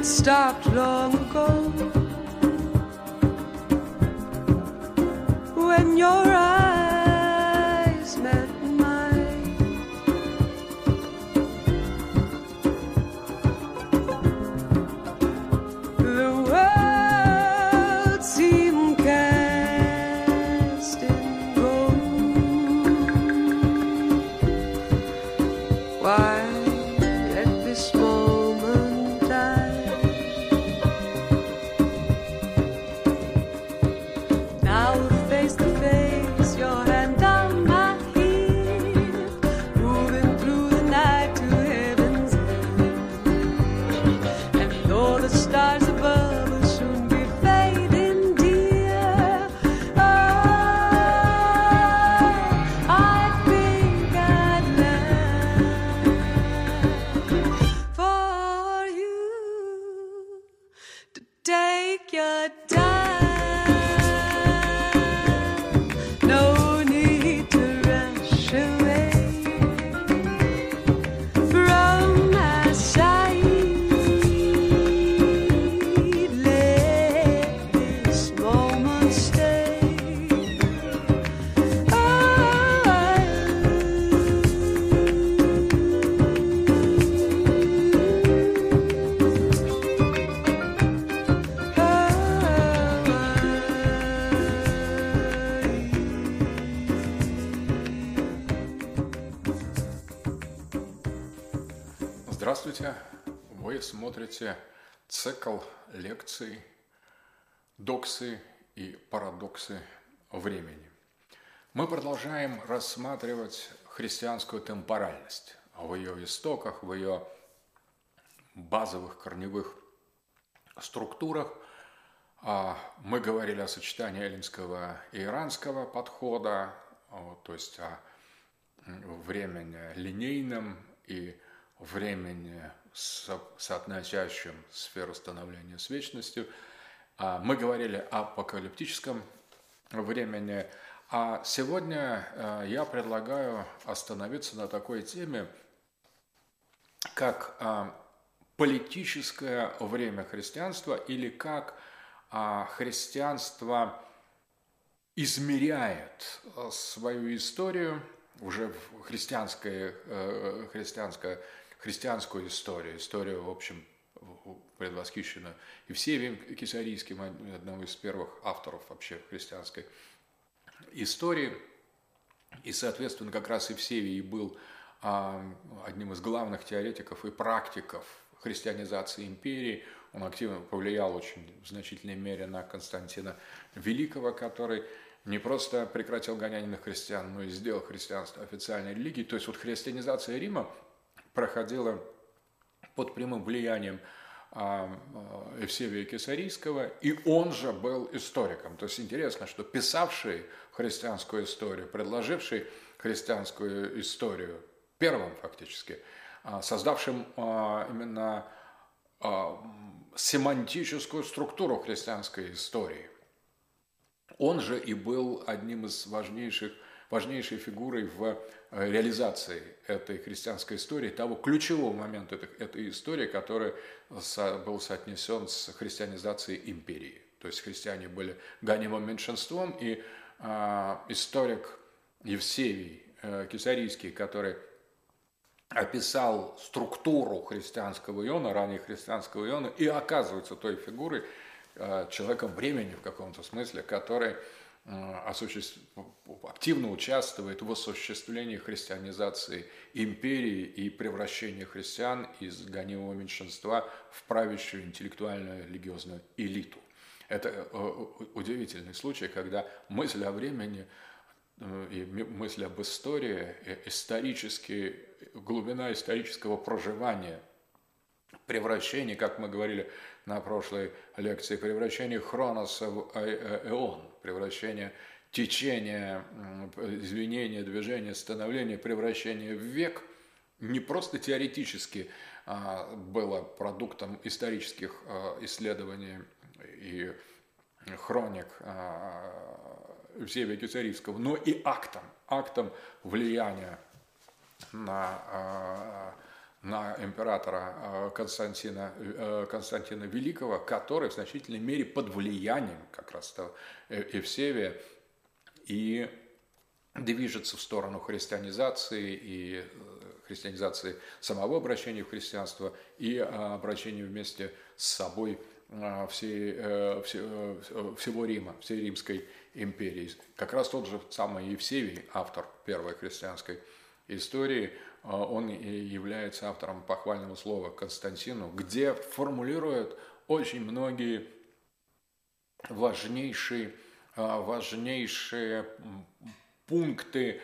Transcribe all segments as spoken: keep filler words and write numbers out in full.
stopped long ago when your eyes met mine. The world seemed cast in gold. Why let this moment die? Now we're face to face, your hand on my hip, moving through the night to heaven's edge. And though the stars above will soon be fading, dear, oh, I think I'd like for you to take your time. No need to rush away from my side. Let this moment stay. Здравствуйте! Вы смотрите цикл лекций «Доксы и парадоксы времени». Мы продолжаем рассматривать христианскую темпоральность в ее истоках, в ее базовых корневых структурах. А Мы говорили о сочетании эллинского и иранского подхода, вот, то есть о времени линейном и времени, со- соотносящем сферу становления с вечностью. А Мы говорили о апокалиптическом времени. А сегодня э, я предлагаю остановиться на такой теме, как э, политическое время христианства, или как э, христианство измеряет э, свою историю, уже в христианское, э, христианское, христианскую историю, историю, в общем, в- предвосхищенную Евсевием Кесарийским, од- одного из первых авторов вообще христианской истории. И, соответственно, как раз Евсевий был а, одним из главных теоретиков и практиков христианизации империи. Он активно повлиял очень в значительной мере на Константина Великого, который не просто прекратил гонение на христиан, но и сделал христианство официальной религией. То есть вот христианизация Рима проходила под прямым влиянием а, а, Евсевия Кесарийского, и он же был историком. То есть интересно, что писавший христианскую историю, предложивший христианскую историю, первым фактически, а, создавшим а, именно а, семантическую структуру христианской истории, он же и был одним из важнейших, важнейшей фигурой в э, реализации этой христианской истории, того ключевого момента этой, этой истории, который со- был соотнесен с христианизацией империи. То есть христиане были гонимым меньшинством, и а, историк Евсевий э, Кесарийский, который описал структуру христианского иона, ранее христианского иона, и оказывается той фигурой, э, человеком времени в каком-то смысле, который э, осуществ- активно участвует в осуществлении христианизации империи и превращении христиан из гонимого меньшинства в правящую интеллектуальную религиозную элиту. Это э, удивительный случай, когда мысль о времени э, и ми- мысль об истории, э, исторически, глубина исторического проживания, превращение, как мы говорили на прошлой лекции, превращение хроноса в э- э- эон, превращение течения, м, изменения, движения, становления, превращение в век, не просто теоретически а, было продуктом исторических а, исследований и хроник а, Евсевия Кесарийского, но и актом, актом влияния на, на императора Константина, Константина Великого, который в значительной мере под влиянием как раз того Евсевия и движется в сторону христианизации и христианизации самого обращения в христианство и обращения вместе с собой всей, всего Рима, всей Римской империи. Как раз тот же самый Евсевий, автор первой христианской истории, он и является автором похвального слова Константину, где формулирует очень многие важнейшие, важнейшие пункты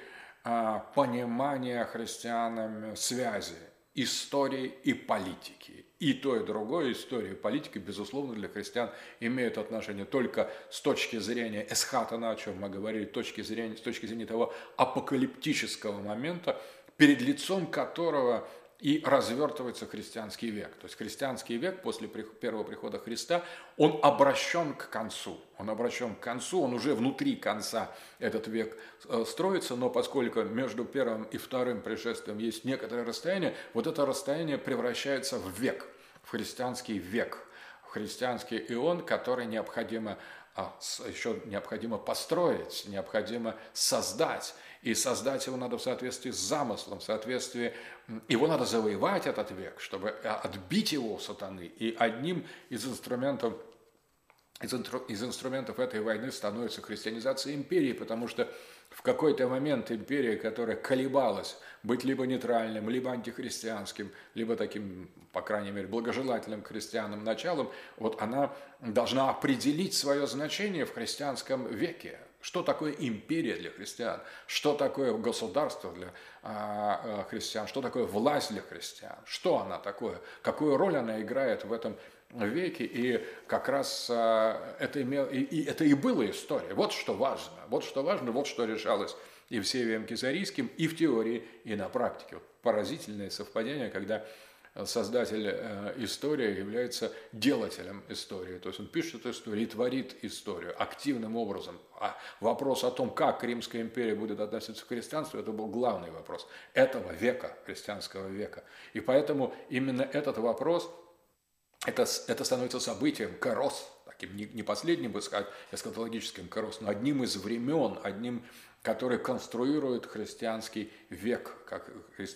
понимания христианами связи истории и политики. И то, и другое, история и политика, безусловно, для христиан имеют отношение только с точки зрения эсхатона, о чем мы говорили, точки зрения, с точки зрения того апокалиптического момента, перед лицом которого и развертывается христианский век. То есть христианский век после первого прихода Христа, он обращен к концу. Он обращен к концу, он уже внутри конца этот век строится, но поскольку между первым и вторым пришествием есть некоторое расстояние, вот это расстояние превращается в век, в христианский век, в христианский ион, который необходимо, еще необходимо построить, необходимо создать. И создать его надо в соответствии с замыслом, в соответствии, его надо завоевать, этот век, чтобы отбить его у сатаны. И одним из инструментов, из, из инструментов этой войны становится христианизация империи, потому что в какой-то момент империя, которая колебалась быть либо нейтральным, либо антихристианским, либо таким, по крайней мере, благожелательным к христианам началом, вот она должна определить свое значение в христианском веке. Что такое империя для христиан? Что такое государство для а, а, христиан? Что такое власть для христиан? Что она такое? Какую роль она играет в этом веке? И как раз а, это, имело, и, и, это и была история. Вот что важно. Вот что важно, вот что решалось и Евсевием Кесарийским, и в теории, и на практике. Вот поразительное совпадение, когда создатель э, истории является делателем истории. То есть он пишет историю и творит историю активным образом. А вопрос о том, как Римская империя будет относиться к христианству, это был главный вопрос этого века, христианского века. И поэтому именно этот вопрос, это, это становится событием кэрос, таким не, не последним, бы сказать, эсхатологическим кэрос, но одним из времен, одним, который конструирует христианский век, как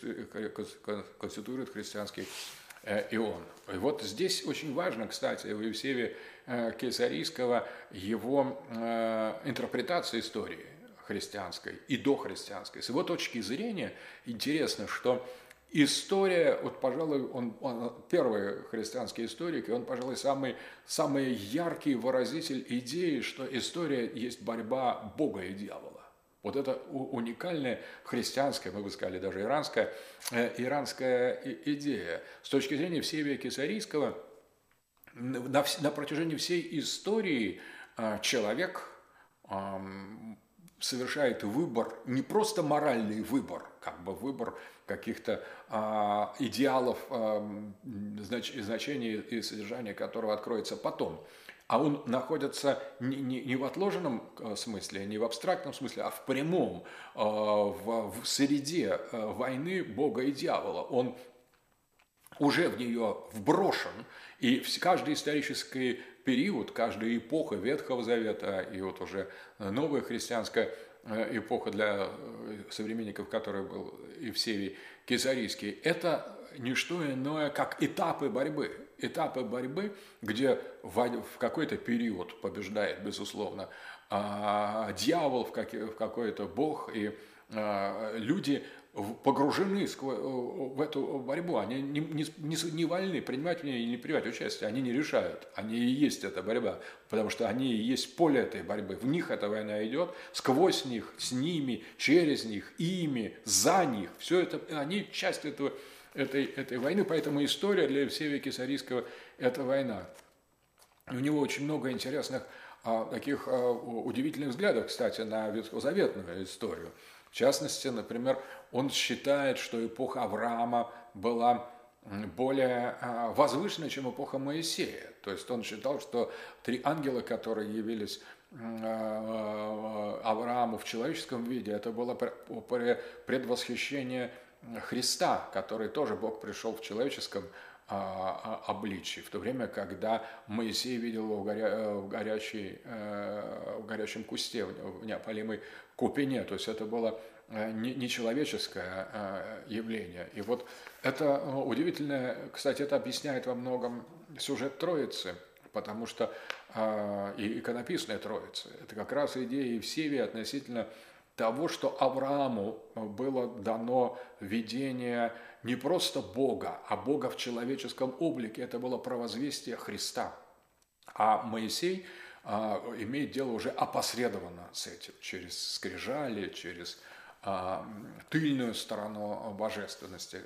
конституирует христианский ион. И вот здесь очень важно, кстати, у Евсевия Кесарийского его интерпретация истории христианской и дохристианской. С его точки зрения интересно, что история, вот, пожалуй, он, он первый христианский историк, и он, пожалуй, самый, самый яркий выразитель идеи, что история есть борьба Бога и дьявола. Вот это уникальная христианская, мы бы сказали, даже иранская, э, иранская идея. С точки зрения Евсевия Кесарийского, на, на протяжении всей истории э, человек э, совершает выбор, не просто моральный выбор, как бы выбор каких-то э, идеалов, э, знач, значения и содержания которого откроется потом, а он находится не, не, не в отложенном смысле, не в абстрактном смысле, а в прямом, э, в, в среде э, войны Бога и дьявола. Он уже в нее вброшен, и каждый исторический период, каждая эпоха Ветхого Завета и вот уже новая христианская эпоха для современников, которой был Евсевий Кесарийский, это не что иное, как этапы борьбы. Этапы борьбы, где в какой-то период побеждает, безусловно, дьявол, в какой-то бог, и люди погружены в эту борьбу, они не, не, не, не вольны принимать в ней и не принимать участие, они не решают, они и есть эта борьба, потому что они и есть поле этой борьбы, в них эта война идет, сквозь них, с ними, через них, ими, за них, все это, они часть этого, этой, этой войны, поэтому история для Евсевия Кесарийского – это война. У него очень много интересных а, таких а, удивительных взглядов, кстати, на ветхозаветную историю. В частности, например, он считает, что эпоха Авраама была более возвышенной, чем эпоха Моисея. То есть он считал, что три ангела, которые явились Аврааму в человеческом виде, это было предвосхищение Христа, который тоже Бог пришел в человеческом обличии, в то время, когда Моисей видел его в, горя... в, горячей... в горячем кусте, в неопалимой купине. То есть это было нечеловеческое явление. И вот это удивительное, кстати, это объясняет во многом сюжет Троицы, потому что и иконописная Троица, это как раз идея Евсевия относительно того, что Аврааму было дано видение не просто Бога, а Бога в человеческом облике. Это было провозвестие Христа. А Моисей а, имеет дело уже опосредованно с этим, через скрижали, через а, тыльную сторону божественности.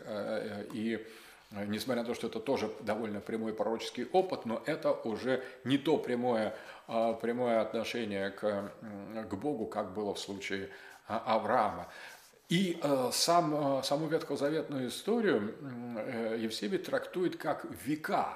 И несмотря на то, что это тоже довольно прямой пророческий опыт, но это уже не то прямое, прямое отношение к, к Богу, как было в случае Авраама. И сам, саму ветхозаветную историю Евсевий трактует как века.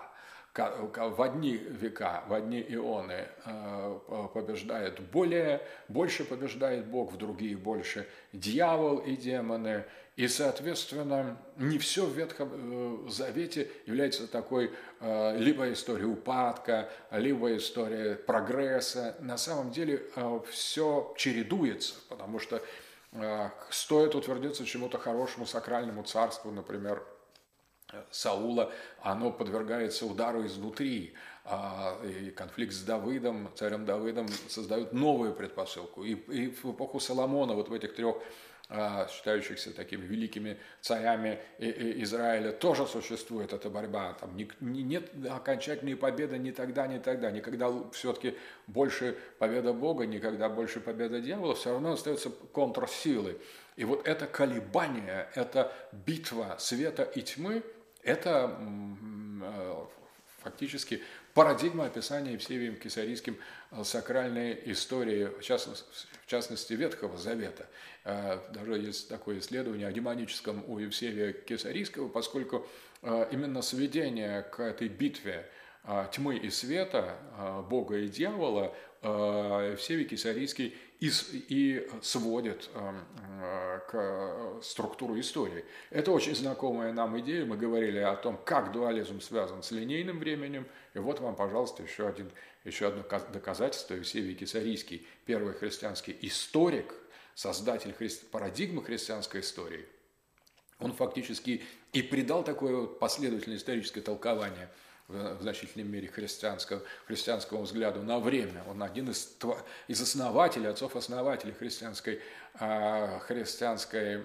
В одни века, в одни ионы побеждает более, больше побеждает Бог, в другие больше дьявол и демоны. И, соответственно, не все в Ветхом Завете является такой либо историей упадка, либо историей прогресса. На самом деле все чередуется, потому что стоит утвердиться чему-то хорошему, сакральному царству, например, Саула, оно подвергается удару изнутри, и конфликт с Давыдом, царем Давыдом, создает новую предпосылку. И, и в эпоху Соломона, вот в этих трех считающихся такими великими царями Израиля, тоже существует эта борьба. Там не, не, нет окончательной победы ни тогда, ни тогда. Никогда все-таки больше победа Бога, никогда больше победа дьявола, все равно остаются контрсилы. И вот это колебание, это битва света и тьмы, это фактически парадигма описания Евсевием Кесарийским сакральной истории, в частности, в частности Ветхого Завета. Даже есть такое исследование о демоническом у Евсевия Кесарийского, поскольку именно сведение к этой битве тьмы и света, Бога и дьявола, Евсевий Кесарийский и, и сводит к структуру истории. Это очень знакомая нам идея. Мы говорили о том, как дуализм связан с линейным временем. И вот вам, пожалуйста, еще, один, еще одно доказательство. Евсевий Кесарийский, первый христианский историк, создатель хри... парадигмы христианской истории. Он фактически и придал такое последовательное историческое толкование в значительной мере христианского, христианскому взгляду на время. Он один из, из основателей, отцов-основателей христианской, э, христианской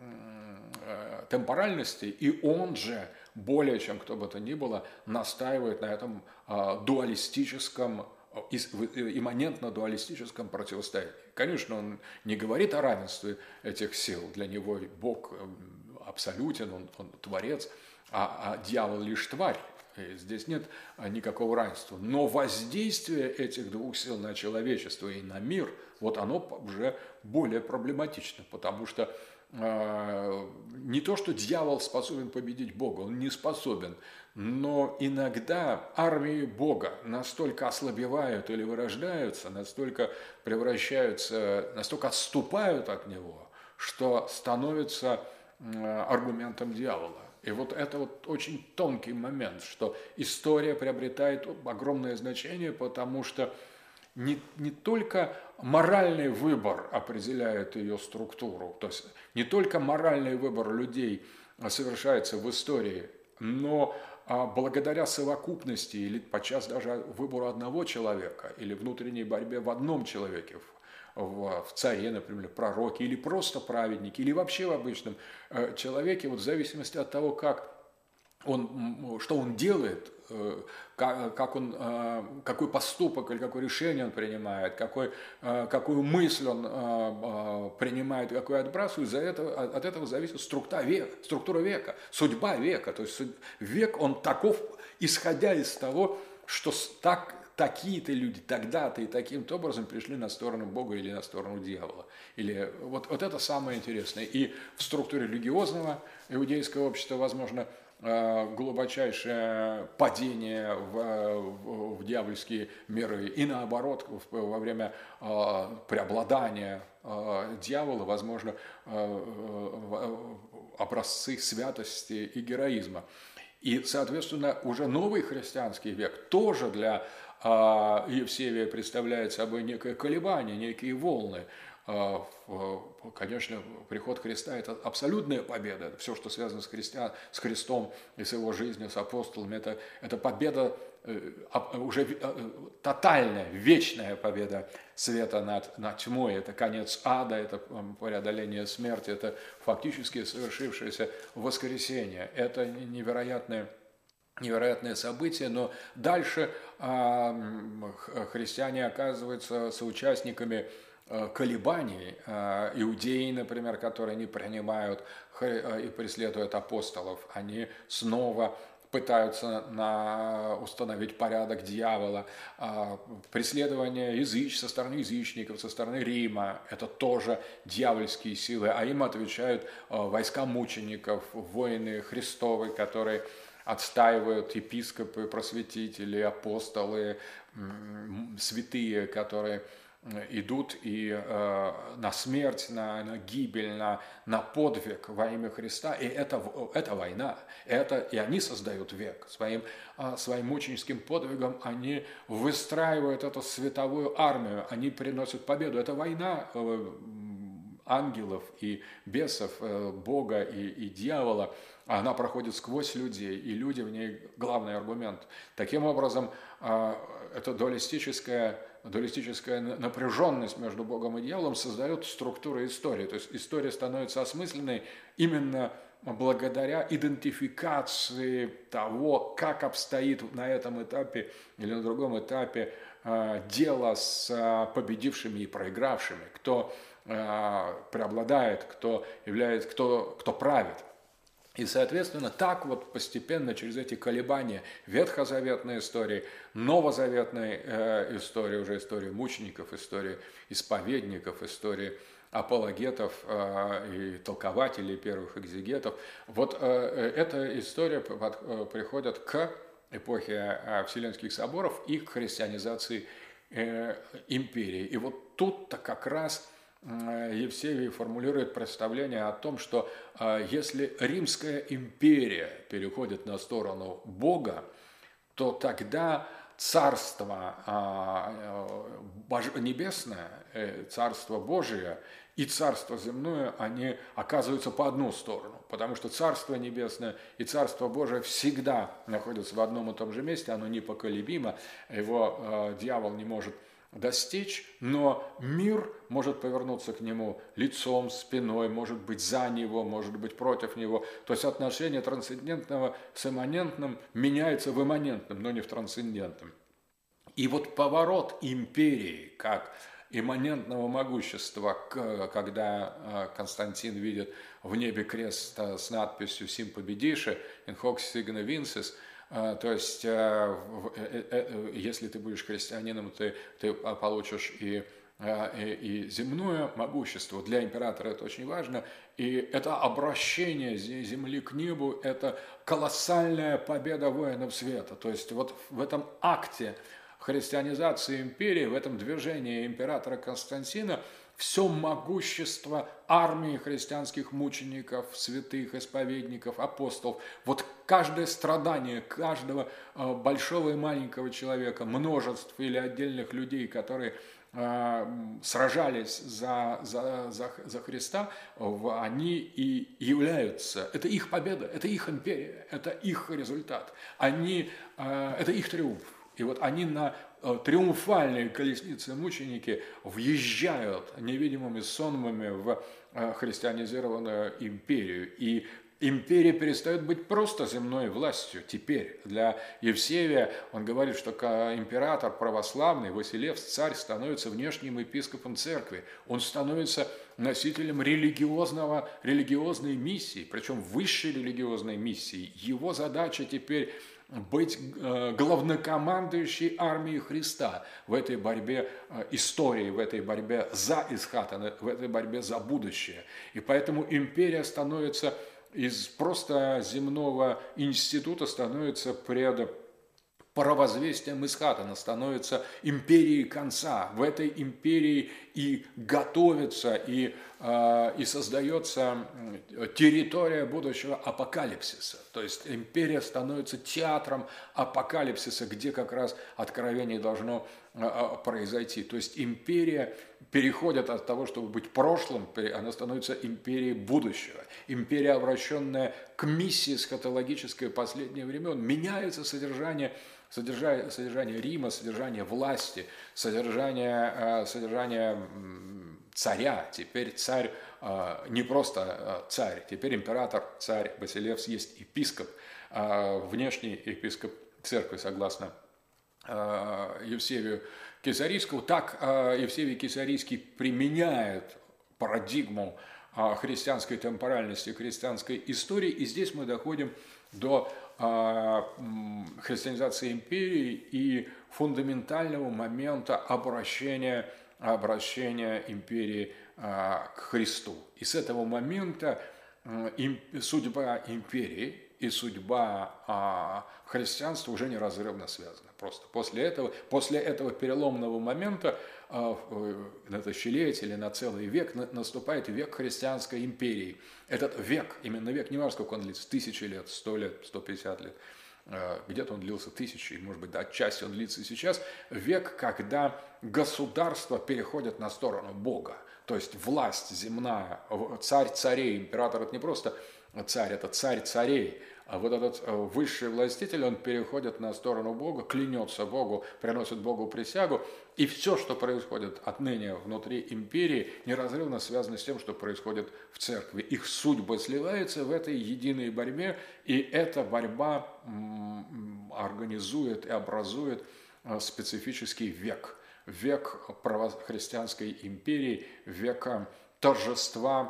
э, темпоральности, и он же, более чем кто бы то ни было, настаивает на этом э, дуалистическом, имманентно-дуалистическом противостоянии. Конечно, он не говорит о равенстве этих сил, для него Бог абсолютен, он, он творец, а, а дьявол лишь тварь. Здесь нет никакого равенства. Но воздействие этих двух сил на человечество и на мир, вот оно уже более проблематично, потому что э, не то, что дьявол способен победить Бога, он не способен, но иногда армии Бога настолько ослабевают или вырождаются, настолько превращаются, настолько отступают от него, что становятся э, аргументом дьявола. И вот это вот очень тонкий момент, что история приобретает огромное значение, потому что не, не только моральный выбор определяет ее структуру, то есть не только моральный выбор людей совершается в истории, но благодаря совокупности или подчас даже выбору одного человека или внутренней борьбе в одном человеке, в царе, например, пророке, или просто праведнике, или вообще в обычном человеке, вот в зависимости от того, как он, что он делает, как, как он, какой поступок или какое решение он принимает, какой, какую мысль он принимает, какую отбрасывает, за это, от этого зависит структура века, структура века, судьба века. То есть век, он таков, исходя из того, что так... такие-то люди тогда-то и таким-то образом пришли на сторону Бога или на сторону дьявола. Или вот, вот это самое интересное. И в структуре религиозного иудейского общества, возможно, глубочайшее падение в, в, в дьявольские миры. И наоборот, во время преобладания дьявола, возможно, образцы святости и героизма. И, соответственно, уже новый христианский век тоже для а, Евсевия представляет собой некое колебание, некие волны. А, конечно, приход Христа – это абсолютная победа. Все, что связано с, христиан, с Христом и с его жизнью, с апостолами, это, это победа, уже тотальная, вечная победа света над, над тьмой. Это конец ада, это преодоление смерти, это фактически совершившееся воскресение. Это невероятное, невероятное событие, но дальше а, христиане оказываются соучастниками колебаний. Иудеи, например, которые не принимают и преследуют апостолов, они снова пытаются на, установить порядок дьявола. Преследование языч, со стороны язычников, со стороны Рима – это тоже дьявольские силы, а им отвечают войска мучеников, воины Христовы, которые отстаивают епископы, просветители, апостолы, святые, которые идут и э, на смерть, на, на гибель, на, на подвиг во имя Христа. И это, это война. Это, и они создают век. Своим, э, своим мученическим подвигом они выстраивают эту световую армию. Они приносят победу. Это война э, ангелов и бесов, э, Бога и, и дьявола. Она проходит сквозь людей, и люди в ней главный аргумент. Таким образом, э, это дуалистическая дуалистическая напряженность между Богом и дьяволом создает структуру истории. То есть история становится осмысленной именно благодаря идентификации того, как обстоит на этом этапе или на другом этапе э, дело с э, победившими и проигравшими, кто э, преобладает, кто является, кто, кто правит. И, соответственно, так вот постепенно через эти колебания ветхозаветной истории, новозаветной э, истории, уже истории мучеников, истории исповедников, истории апологетов э, и толкователей первых экзегетов, вот э, эта история под, э, приходит к эпохе э, Вселенских соборов и к христианизации э, империи. И вот тут-то как раз Евсевий формулирует представление о том, что если Римская империя переходит на сторону Бога, то тогда Царство Небесное, Царство Божие и Царство Земное, они оказываются по одну сторону, потому что Царство Небесное и Царство Божие всегда находятся в одном и том же месте, оно непоколебимо, его дьявол не может достичь, но мир может повернуться к нему лицом, спиной, может быть за него, может быть против него. То есть отношение трансцендентного с имманентным меняется в имманентном, но не в трансцендентном. И вот поворот империи как имманентного могущества, когда Константин видит в небе крест с надписью «Сим победише», «In hoc signo vinces», то есть, если ты будешь христианином, ты, ты получишь и, и, и земное могущество. Для императора это очень важно. И это обращение земли к небу, это колоссальная победа воинов света. То есть, вот в этом акте христианизации империи, в этом движении императора Константина, все могущество армии христианских мучеников, святых, исповедников, апостолов, вот каждое страдание каждого большого и маленького человека, множеств или отдельных людей, которые сражались за, за, за, за Христа, они и являются, это их победа, это их империя, это их результат, они, это их триумф. И вот они на триумфальные колесницы мученики въезжают невидимыми сонмами в христианизированную империю. И империя перестает быть просто земной властью. Теперь для Евсевия он говорит, что император православный, Василевс, царь, становится внешним епископом церкви. Он становится носителем религиозного, религиозной миссии, причем высшей религиозной миссии. Его задача теперь быть главнокомандующей армией Христа в этой борьбе истории, в этой борьбе за Исхатана, в этой борьбе за будущее. И поэтому империя становится из просто земного института, становится пред провозвестием Исхатана, становится империей конца. В этой империи и готовится, и и создается территория будущего апокалипсиса. То есть империя становится театром апокалипсиса, где как раз откровение должно произойти. То есть империя переходит от того, чтобы быть прошлым, она становится империей будущего. Империя, обращенная к миссии эсхатологической последних времен. Меняется содержание, содержание, содержание Рима, содержание власти, содержание, содержание царя. Теперь царь не просто царь, теперь император, царь Басилевс есть епископ, внешний епископ церкви, согласно Евсевию Кесарийскому. Так Евсевий Кесарийский применяет парадигму христианской темпоральности, христианской истории. И здесь мы доходим до христианизации империи и фундаментального момента обращения, обращения империи к Христу. И с этого момента судьба империи и судьба христианства уже неразрывно связаны. Просто после этого, после этого переломного момента на тысячелетие или на целый век наступает век христианской империи. Этот век, именно век, не важно, сколько он длится, тысячи лет, сто лет, сто пятьдесят лет, где-то он длился тысячи, может быть, да, отчасти он длится сейчас, век, когда государства переходят на сторону Бога. То есть власть земная, царь царей, император – это не просто царь, это царь царей. А вот этот высший властитель, он переходит на сторону Бога, клянется Богу, приносит Богу присягу. И все, что происходит отныне внутри империи, неразрывно связано с тем, что происходит в церкви. Их судьба сливается в этой единой борьбе, и эта борьба организует и образует специфический век. Век христианской империи, века торжества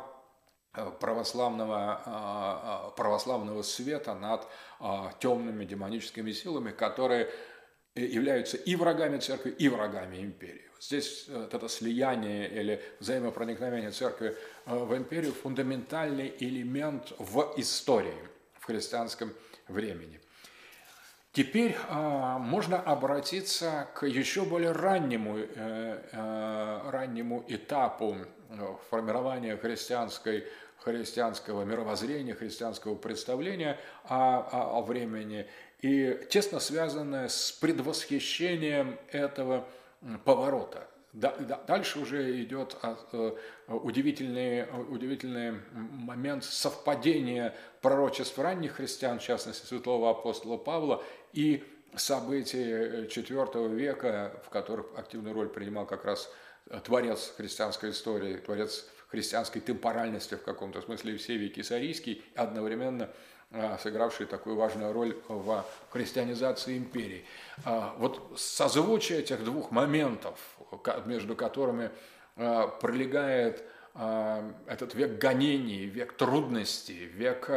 православного, православного света над темными демоническими силами, которые являются и врагами церкви, и врагами империи. Здесь вот это слияние или взаимопроникновение церкви в империю – фундаментальный элемент в истории, в христианском времени. Теперь а, можно обратиться к еще более раннему, э, э, раннему этапу формирования христианской, христианского мировоззрения, христианского представления о, о, о времени, и тесно связанное с предвосхищением этого поворота. Дальше уже идет удивительный, удивительный момент совпадения пророчеств ранних христиан, в частности святого апостола Павла, и событий четвёртого века, в которых активную роль принимал как раз творец христианской истории, творец христианской темпоральности в каком-то смысле Евсевий Кесарийский, одновременно сыгравший такую важную роль в христианизации империи. Вот созвучие этих двух моментов, между которыми пролегает этот век гонений, век трудностей, век,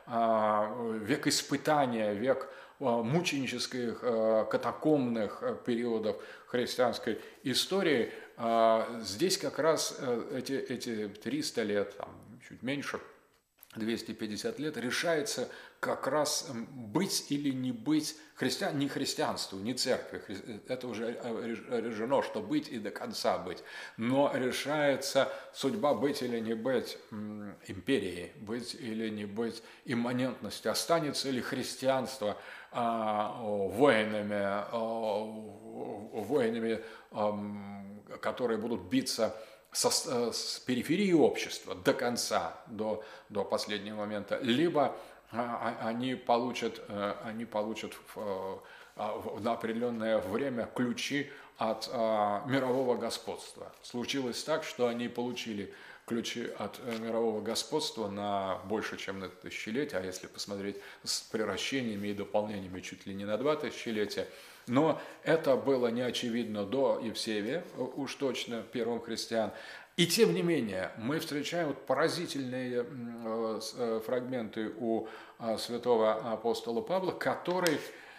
век испытания, век мученических, катакомбных периодов христианской истории, здесь как раз эти, эти триста лет, там, чуть меньше, двести пятьдесят лет, решается как раз быть или не быть христиан, не христианству, не церкви. Это уже решено, что быть и до конца быть. Но решается судьба быть или не быть империей, быть или не быть имманентностью. Останется ли христианство а, воинами, а, воинами а, которые будут биться Со, с периферии общества до конца, до, до последнего момента, либо а, они получат, они получат в, в, на определенное время ключи от а, мирового господства. Случилось так, что они получили ключи от мирового господства на больше, чем на тысячелетие, а если посмотреть с приращениями и дополнениями чуть ли не на два тысячелетия. Но это было не очевидно до Евсевия, уж точно, первым христиан. И тем не менее, мы встречаем поразительные фрагменты у святого апостола Павла, которые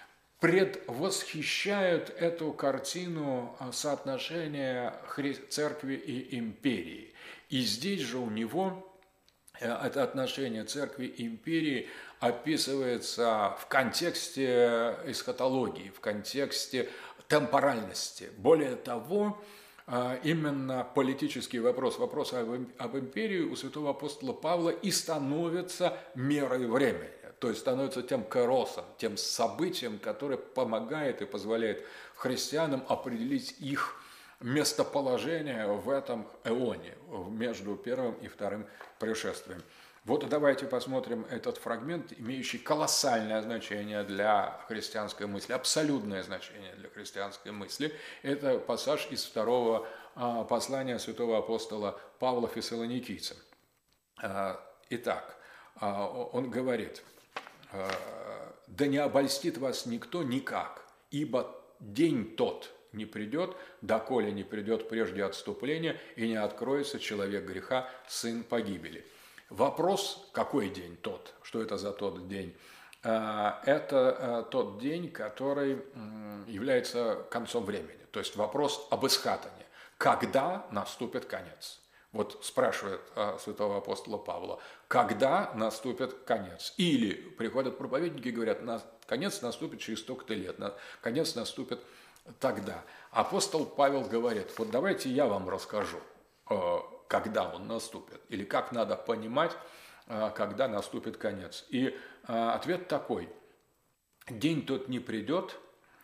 предвосхищают эту картину соотношения церкви и империи. И здесь же у него это отношение церкви и империи описывается в контексте эсхатологии, в контексте темпоральности. Более того, именно политический вопрос, вопрос об империи у святого апостола Павла и становится мерой времени. То есть становится тем кайросом, тем событием, которое помогает и позволяет христианам определить их местоположение в этом эоне, между первым и вторым пришествием. Вот давайте посмотрим этот фрагмент, имеющий колоссальное значение для христианской мысли, абсолютное значение для христианской мысли. Это пассаж из второго послания святого апостола Павла Фессалоникийцам. Итак, он говорит: «Да не обольстит вас никто никак, ибо день тот не придет, доколе не придет прежде отступления, и не откроется человек греха, сын погибели». Вопрос, какой день тот, что это за тот день? Это тот день, который является концом времени. То есть вопрос об исхатане. Когда наступит конец? Вот спрашивает святого апостола Павла, когда наступит конец? Или приходят проповедники и говорят, конец наступит через столько-то лет, конец наступит тогда. Апостол Павел говорит, вот давайте я вам расскажу, когда он наступит, или как надо понимать, когда наступит конец. И ответ такой: день тот не придет,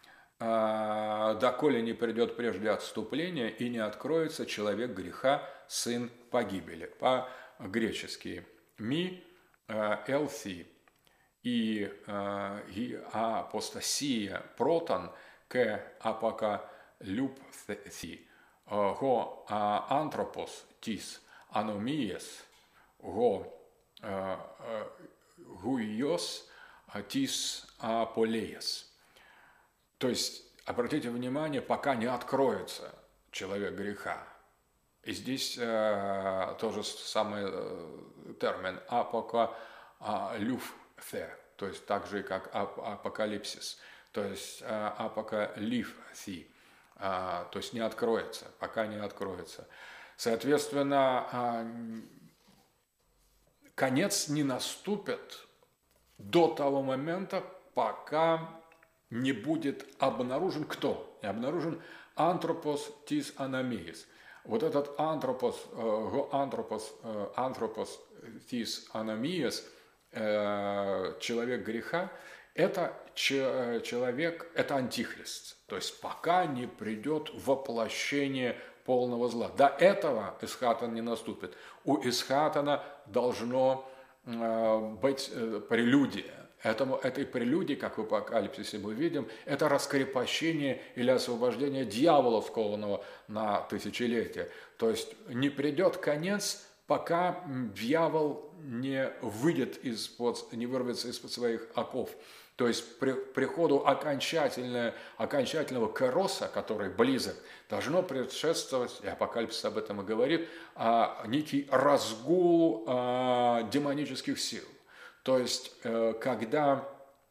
доколе не придет прежде отступления, и не откроется человек греха, сын погибели. По-гречески ми элси и апостасия протон к апокалюпси го антропос тис аномиес го гуйос тис аполеес. То есть, обратите внимание, пока не откроется человек греха. И здесь э, тоже самый э, термин апокалюпсе, то есть так же, как ап апокалипсис, то есть э, апокалипси, э, то есть не откроется, пока не откроется. Соответственно, э, конец не наступит до того момента, пока не будет обнаружен кто? Не обнаружен антропос тис аномиес. Вот этот антропос, го антропос, антропос тис аномиес, человек греха, это человек, это антихрист. То есть пока не придет воплощение полного зла. До этого Исхатан не наступит. У Исхатана должно быть прелюдия. Этому, этой прелюдии, как в Апокалипсисе мы видим, это раскрепощение или освобождение дьявола, скованного на тысячелетие. То есть не придет конец, пока дьявол не выйдет из-под, не вырвется из-под своих оков. То есть при приходу окончательного, окончательного кайроса, который близок, должно предшествовать, и Апокалипсис об этом и говорит, некий разгул демонических сил. То есть, когда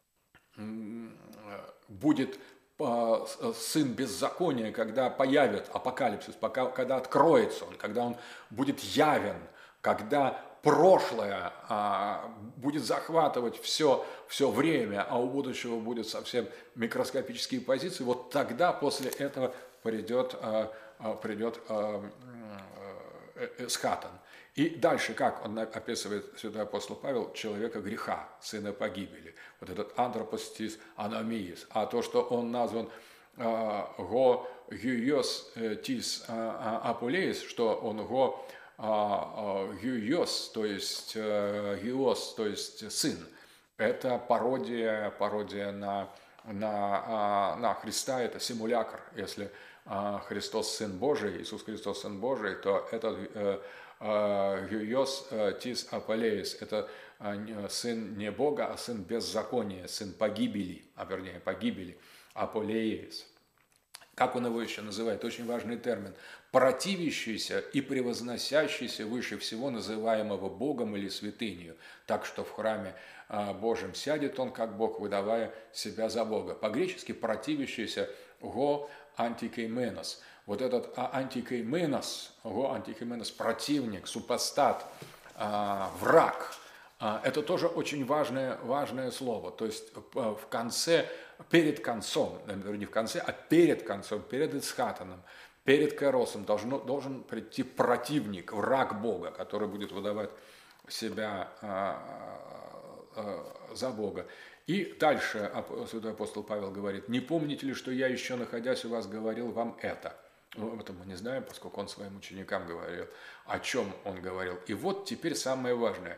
будет сын беззакония, когда появит апокалипсис, пока, когда откроется он, когда он будет явен, когда прошлое а, будет захватывать все, все время, а у будущего будут совсем микроскопические позиции, вот тогда после этого придет, а, придет а, Исхатан. И дальше, как он описывает святой апостол Павел, человека греха, сына погибели. Вот этот антропос тис аномиес. А то, что он назван го гюйос тис аполеис, что он го гюйос, то есть гиос, то есть сын. Это пародия, пародия на, на, на Христа, это симулякр. Если Христос Сын Божий, Иисус Христос Сын Божий, то этот гюйос тис аполеис, это сын не Бога, а сын беззакония, сын погибели, а вернее погибели, аполеис. Как он его еще называет? Очень важный термин. Противящийся и превозносящийся выше всего называемого Богом или святынью, так что в храме Божьем сядет он, как Бог, выдавая себя за Бога. По-гречески противящийся го антикейменос. Вот этот антикейменос, го антикейменос, противник, супостат, враг, это тоже очень важное, важное слово. То есть в конце, перед концом, не в конце, а перед концом, перед Исхатаном, перед Кайросом должно, должен прийти противник, враг Бога, который будет выдавать себя за Бога. И дальше святой апостол Павел говорит: не помните ли, что я еще, находясь у вас, говорил вам это? Ну, об этом мы не знаем, поскольку он своим ученикам говорил. О чем он говорил? И вот теперь самое важное.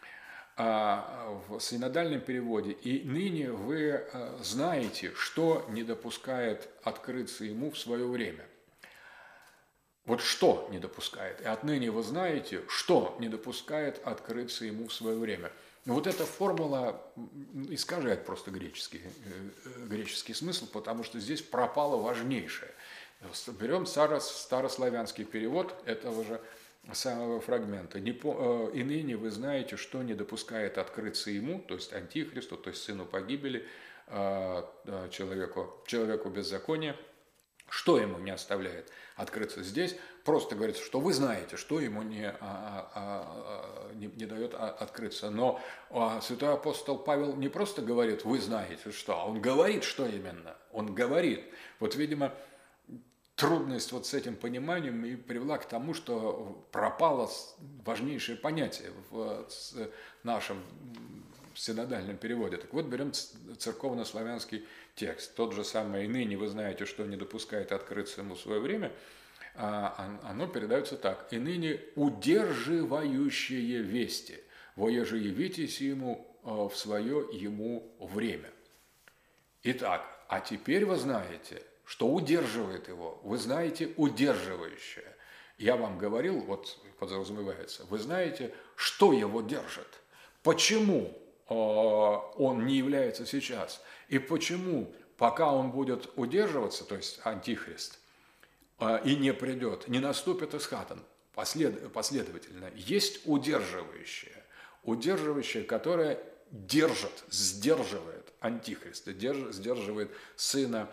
В синодальном переводе: и ныне вы знаете, что не допускает открыться ему в свое время. Вот что не допускает. И отныне вы знаете, что не допускает открыться ему в свое время. Вот эта формула искажает просто греческий, греческий смысл, потому что здесь пропало важнейшее. Берем старославянский перевод этого же самого фрагмента. «И ныне вы знаете, что не допускает открыться ему», то есть антихристу, то есть сыну погибели, человеку, человеку беззакония. Что ему не оставляет открыться? Здесь просто говорится, что вы знаете, что ему не, а, а, не, не дает открыться. Но а, святой апостол Павел не просто говорит: вы знаете что, а он говорит, что именно. Он говорит. Вот, видимо, трудность вот с этим пониманием и привела к тому, что пропало важнейшее понятие в нашем синодальном переводе. Так вот, берем церковнославянский текст. Тот же самый: «И ныне вы знаете, что не допускает открыться ему в свое время», оно передается так: «И ныне удерживающие вести, воеже явитесь ему в свое ему время». Итак, а теперь вы знаете, что удерживает его. Вы знаете удерживающее. Я вам говорил, вот подразумевается, вы знаете, что его держит. Почему он не является сейчас? И почему, пока он будет удерживаться, то есть антихрист, и не придет, не наступит эсхатон, послед, последовательно, есть удерживающее, удерживающее, которое держит, сдерживает антихриста, держит, сдерживает сына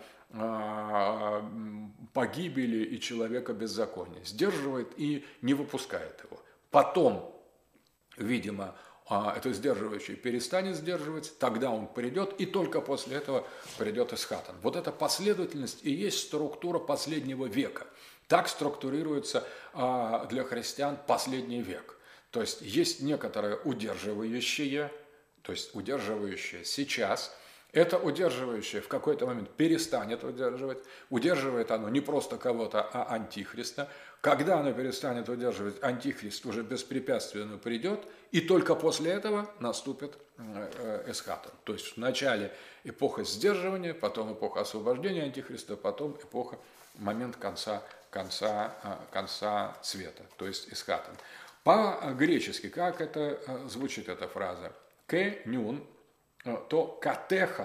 погибели и человека беззакония, сдерживает и не выпускает его. Потом, видимо, это сдерживающее перестанет сдерживать, тогда он придет, и только после этого придет эсхатон. Вот эта последовательность и есть структура последнего века. Так структурируется для христиан последний век. То есть есть некоторое удерживающее, то есть удерживающее сейчас. Это удерживающее в какой-то момент перестанет удерживать. Удерживает оно не просто кого-то, а антихриста. Когда оно перестанет удерживать, антихрист уже беспрепятственно придет, и только после этого наступит эсхатон. То есть вначале эпоха сдерживания, потом эпоха освобождения антихриста, потом эпоха, момент конца, конца, конца света, то есть эсхатон. По-гречески, как это звучит эта фраза? «Ке нюн», то «катехан»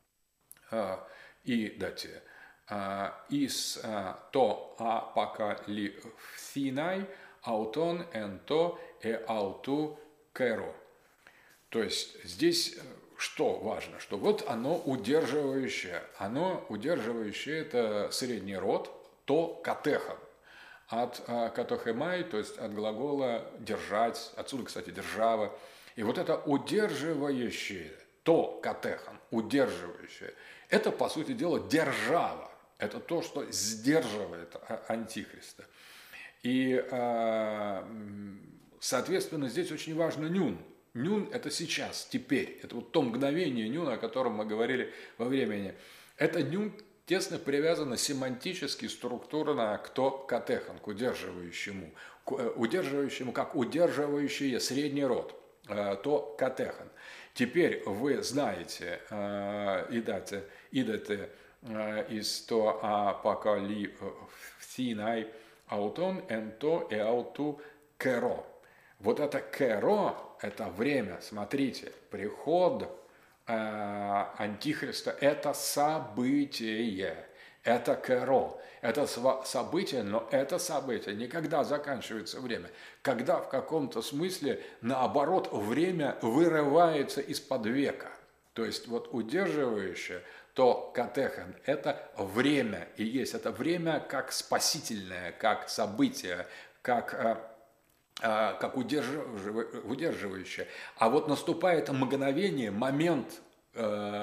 и дате. Ис то апокалифθινай аутон энто э ауту кэро. То есть здесь что важно? Что вот оно удерживающее. Оно удерживающее – это средний род, то катехан. От катохемай, то есть от глагола «держать», отсюда, кстати, «держава». И вот это удерживающее, то катехан, удерживающее, это, по сути дела, держава. Это то, что сдерживает антихриста. И, соответственно, здесь очень важно нюн. Нюн – это сейчас, теперь. Это вот то мгновение нюна, о котором мы говорили во времени. Это нюн тесно привязано семантически, структурно к то катехан, к удерживающему. К удерживающему, как удерживающее средний род. То катехан. Теперь вы знаете, идате, идате, из то апокалифθινай аутон энто и ауту кэро. Вот это кэро, это время, смотрите, приход антихриста, это событие, это кэро, это событие, но это событие никогда заканчивается время. Когда в каком-то смысле, наоборот, время вырывается из-под века. То есть вот удерживающее, то катехан – это время, и есть это время как спасительное, как событие, как, как удерживающее. А вот наступает мгновение, момент,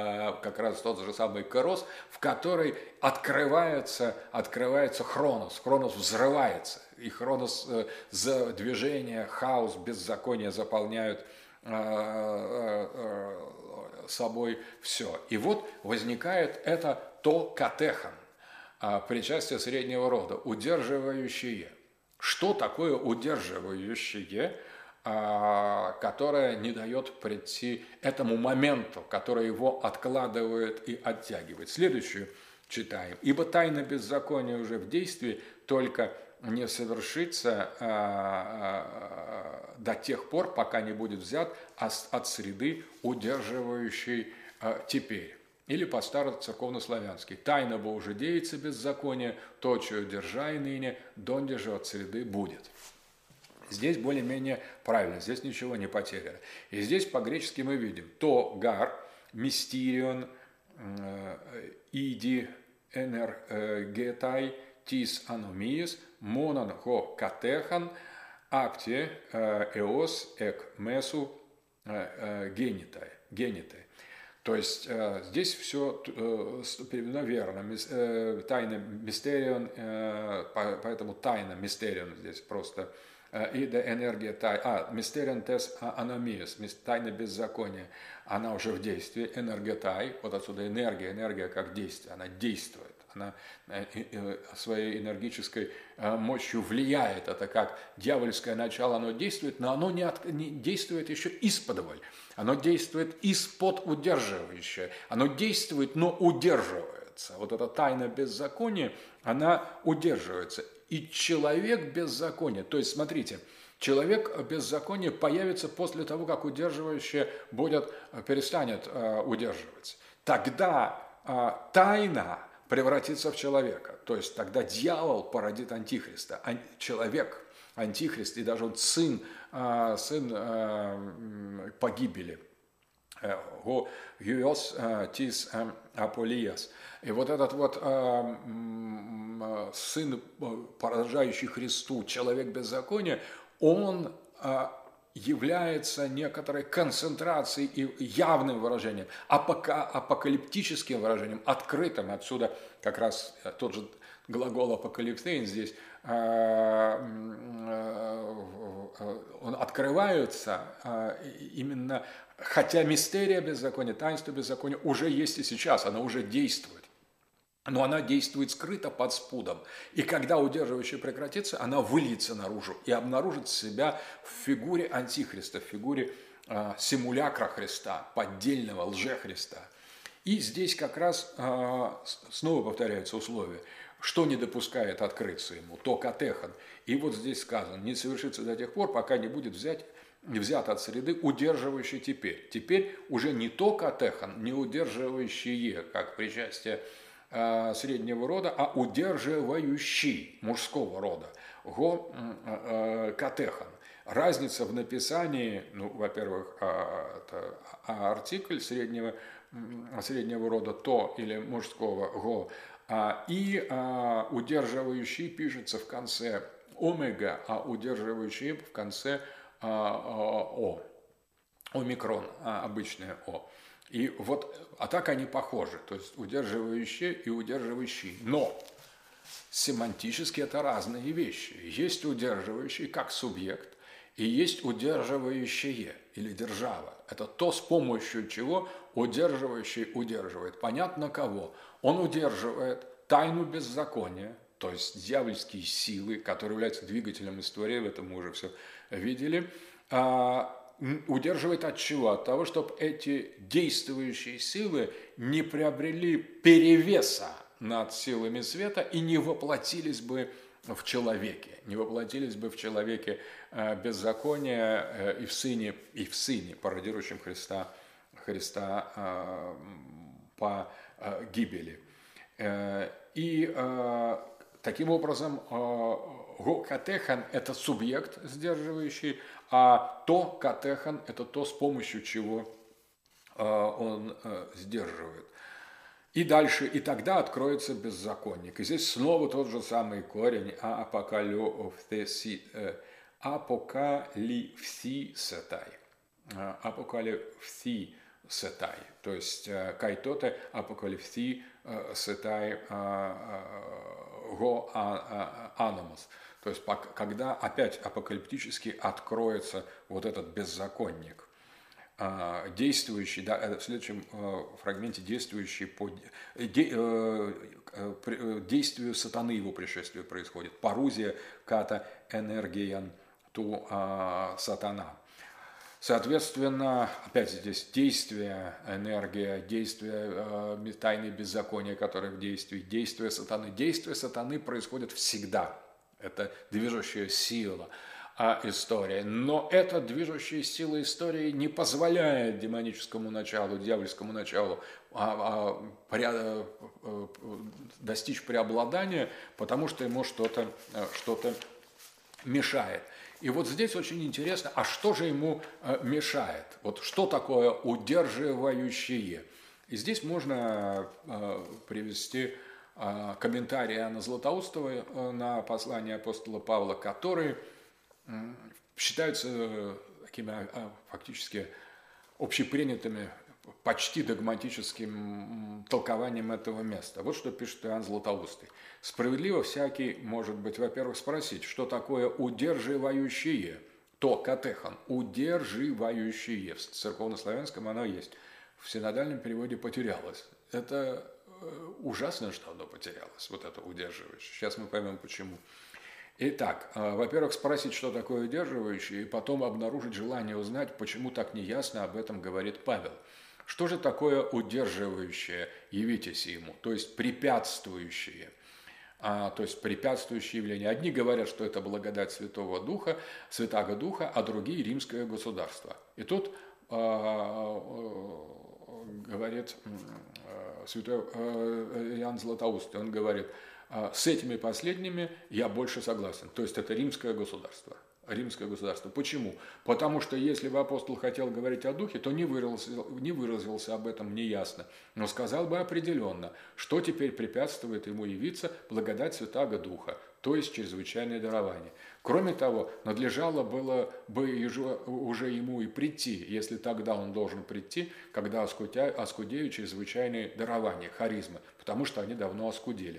как раз тот же самый Кайрос, в который открывается, открывается Хронос. Хронос взрывается, и Хронос э, за движение, хаос, беззаконие заполняют э, э, э, собой все. И вот возникает это то катехан, э, причастие среднего рода, удерживающее. Что такое удерживающее, которое не дает прийти этому моменту, который его откладывает и оттягивает? Следующую читаем. «Ибо тайна беззакония уже в действии, только не совершится до тех пор, пока не будет взят от среды, удерживающей теперь». Или по-староцерковнославянски: «Тайна бо уже деется беззаконие, то, чего держай ныне, донде же от среды будет». Здесь более-менее правильно, здесь ничего не потеряно. И здесь по-гречески мы видим то гар, мистерион, иди, энергетай, тис аномиес, монан хо катехан, акте эос эк месу генитай. То есть э, здесь все э, переведено верно. Мис, э, тайна мистерион, э, поэтому тайна мистерион здесь просто. Э, и да энергия тай, а мистерион тес аномиес, тайна беззакония, она уже в действии. Энергия тай, вот отсюда энергия, энергия как действие, она действует. Она э, э, своей энергической э, мощью влияет. Это как дьявольское начало, оно действует, но оно не, от, не действует еще исподволь. Оно действует из-под удерживающее. Оно действует, но удерживается. Вот эта тайна беззакония, она удерживается. И человек беззакония, то есть, смотрите, человек беззакония появится после того, как удерживающее будет, перестанет э, удерживаться. Тогда э, тайна превратится в человека. То есть, тогда дьявол породит антихриста. Ан- человек – Антихрист, и даже он сын, сын погибели. Го юос тис аполиас. И вот этот вот сын, поражающий Христу, человек беззакония, он является некоторой концентрацией и явным выражением, апокалиптическим выражением, открытым. Отсюда как раз тот же глагол апокалипсейн здесь, он открывается именно, хотя мистерия беззакония, таинство беззакония уже есть и сейчас, она уже действует. Но она действует скрыто под спудом. И когда удерживающее прекратится, она выльется наружу и обнаружит себя в фигуре антихриста, в фигуре симулякра Христа, поддельного лже-Христа. И здесь как раз снова повторяются условия. Что не допускает открыться ему? То катехан. И вот здесь сказано: не совершится до тех пор, пока не будет взять, взят от среды, удерживающий теперь. Теперь уже не то катехан, не удерживающие, как причастие э, среднего рода, а удерживающий мужского рода. Го э, катехан. Разница в написании, ну, во-первых, э, это артикль среднего, среднего рода то или мужского го, и а, удерживающий пишется в конце омега, а удерживающий в конце а, а, о. Омикрон, а, обычное о. И вот, а так они похожи, то есть удерживающие и удерживающий. Но семантически это разные вещи. Есть удерживающий как субъект, и есть удерживающее или держава. Это то, с помощью чего удерживающий удерживает. Понятно кого? Он удерживает тайну беззакония, то есть дьявольские силы, которые являются двигателем истории, в этом мы уже все видели, удерживает от чего? От того, чтобы эти действующие силы не приобрели перевеса над силами света и не воплотились бы в человеке, не воплотились бы в человеке беззакония и в сыне, и в сыне, пародирующем Христа, Христа по гибели. И таким образом катехан – это субъект сдерживающий, а то катехан – это то, с помощью чего он сдерживает. И дальше, и тогда откроется беззаконник. И здесь снова тот же самый корень апокалипсисетай. Апокалипси сетай, то есть кайтоте апокалипси сетай го аномос. То есть когда опять апокалиптически откроется вот этот беззаконник, действующий, да, в следующем фрагменте действующий по действию сатаны его пришествие происходит. Парузия ката энергиян ту сатана. Соответственно, опять здесь действие, энергия, действие тайны беззакония, которые в действии, действие сатаны. Действие сатаны происходит всегда. Это движущая сила истории. Но эта движущая сила истории не позволяет демоническому началу, дьявольскому началу а, а, пре, достичь преобладания, потому что ему что-то, что-то мешает. И вот здесь очень интересно, а что же ему мешает? Вот что такое удерживающее? И здесь можно привести комментарий Иоанна Златоустова на послание апостола Павла, которые считаются такими фактически общепринятыми, почти догматическим толкованием этого места. Вот что пишет Иоанн Златоустый. Справедливо всякий может быть, во-первых, спросить, что такое удерживающее, то катехон, удерживающее. В церковнославянском оно есть, в синодальном переводе потерялось. Это ужасно, что оно потерялось, вот это удерживающее. Сейчас мы поймем, почему. Итак, во-первых, спросить, что такое удерживающее, и потом обнаружить желание узнать, почему так неясно об этом говорит Павел. Что же такое удерживающее, явитесь ему, то есть препятствующее, а, то есть препятствующее явление. Одни говорят, что это благодать Святого Духа, Святаго Духа, а другие римское государство. И тут а, говорит святой Иоанн Златоустый, он говорит, с этими последними я больше согласен. То есть это римское государство. Римское государство. Почему? Потому что если бы апостол хотел говорить о Духе, то не выразился, не выразился об этом неясно, но сказал бы определенно, что теперь препятствует ему явиться благодать Святаго Духа, то есть чрезвычайное дарование. Кроме того, надлежало было бы уже ему и прийти, если тогда он должен прийти, когда оскудеют чрезвычайные дарования, харизмы, потому что они давно оскудели.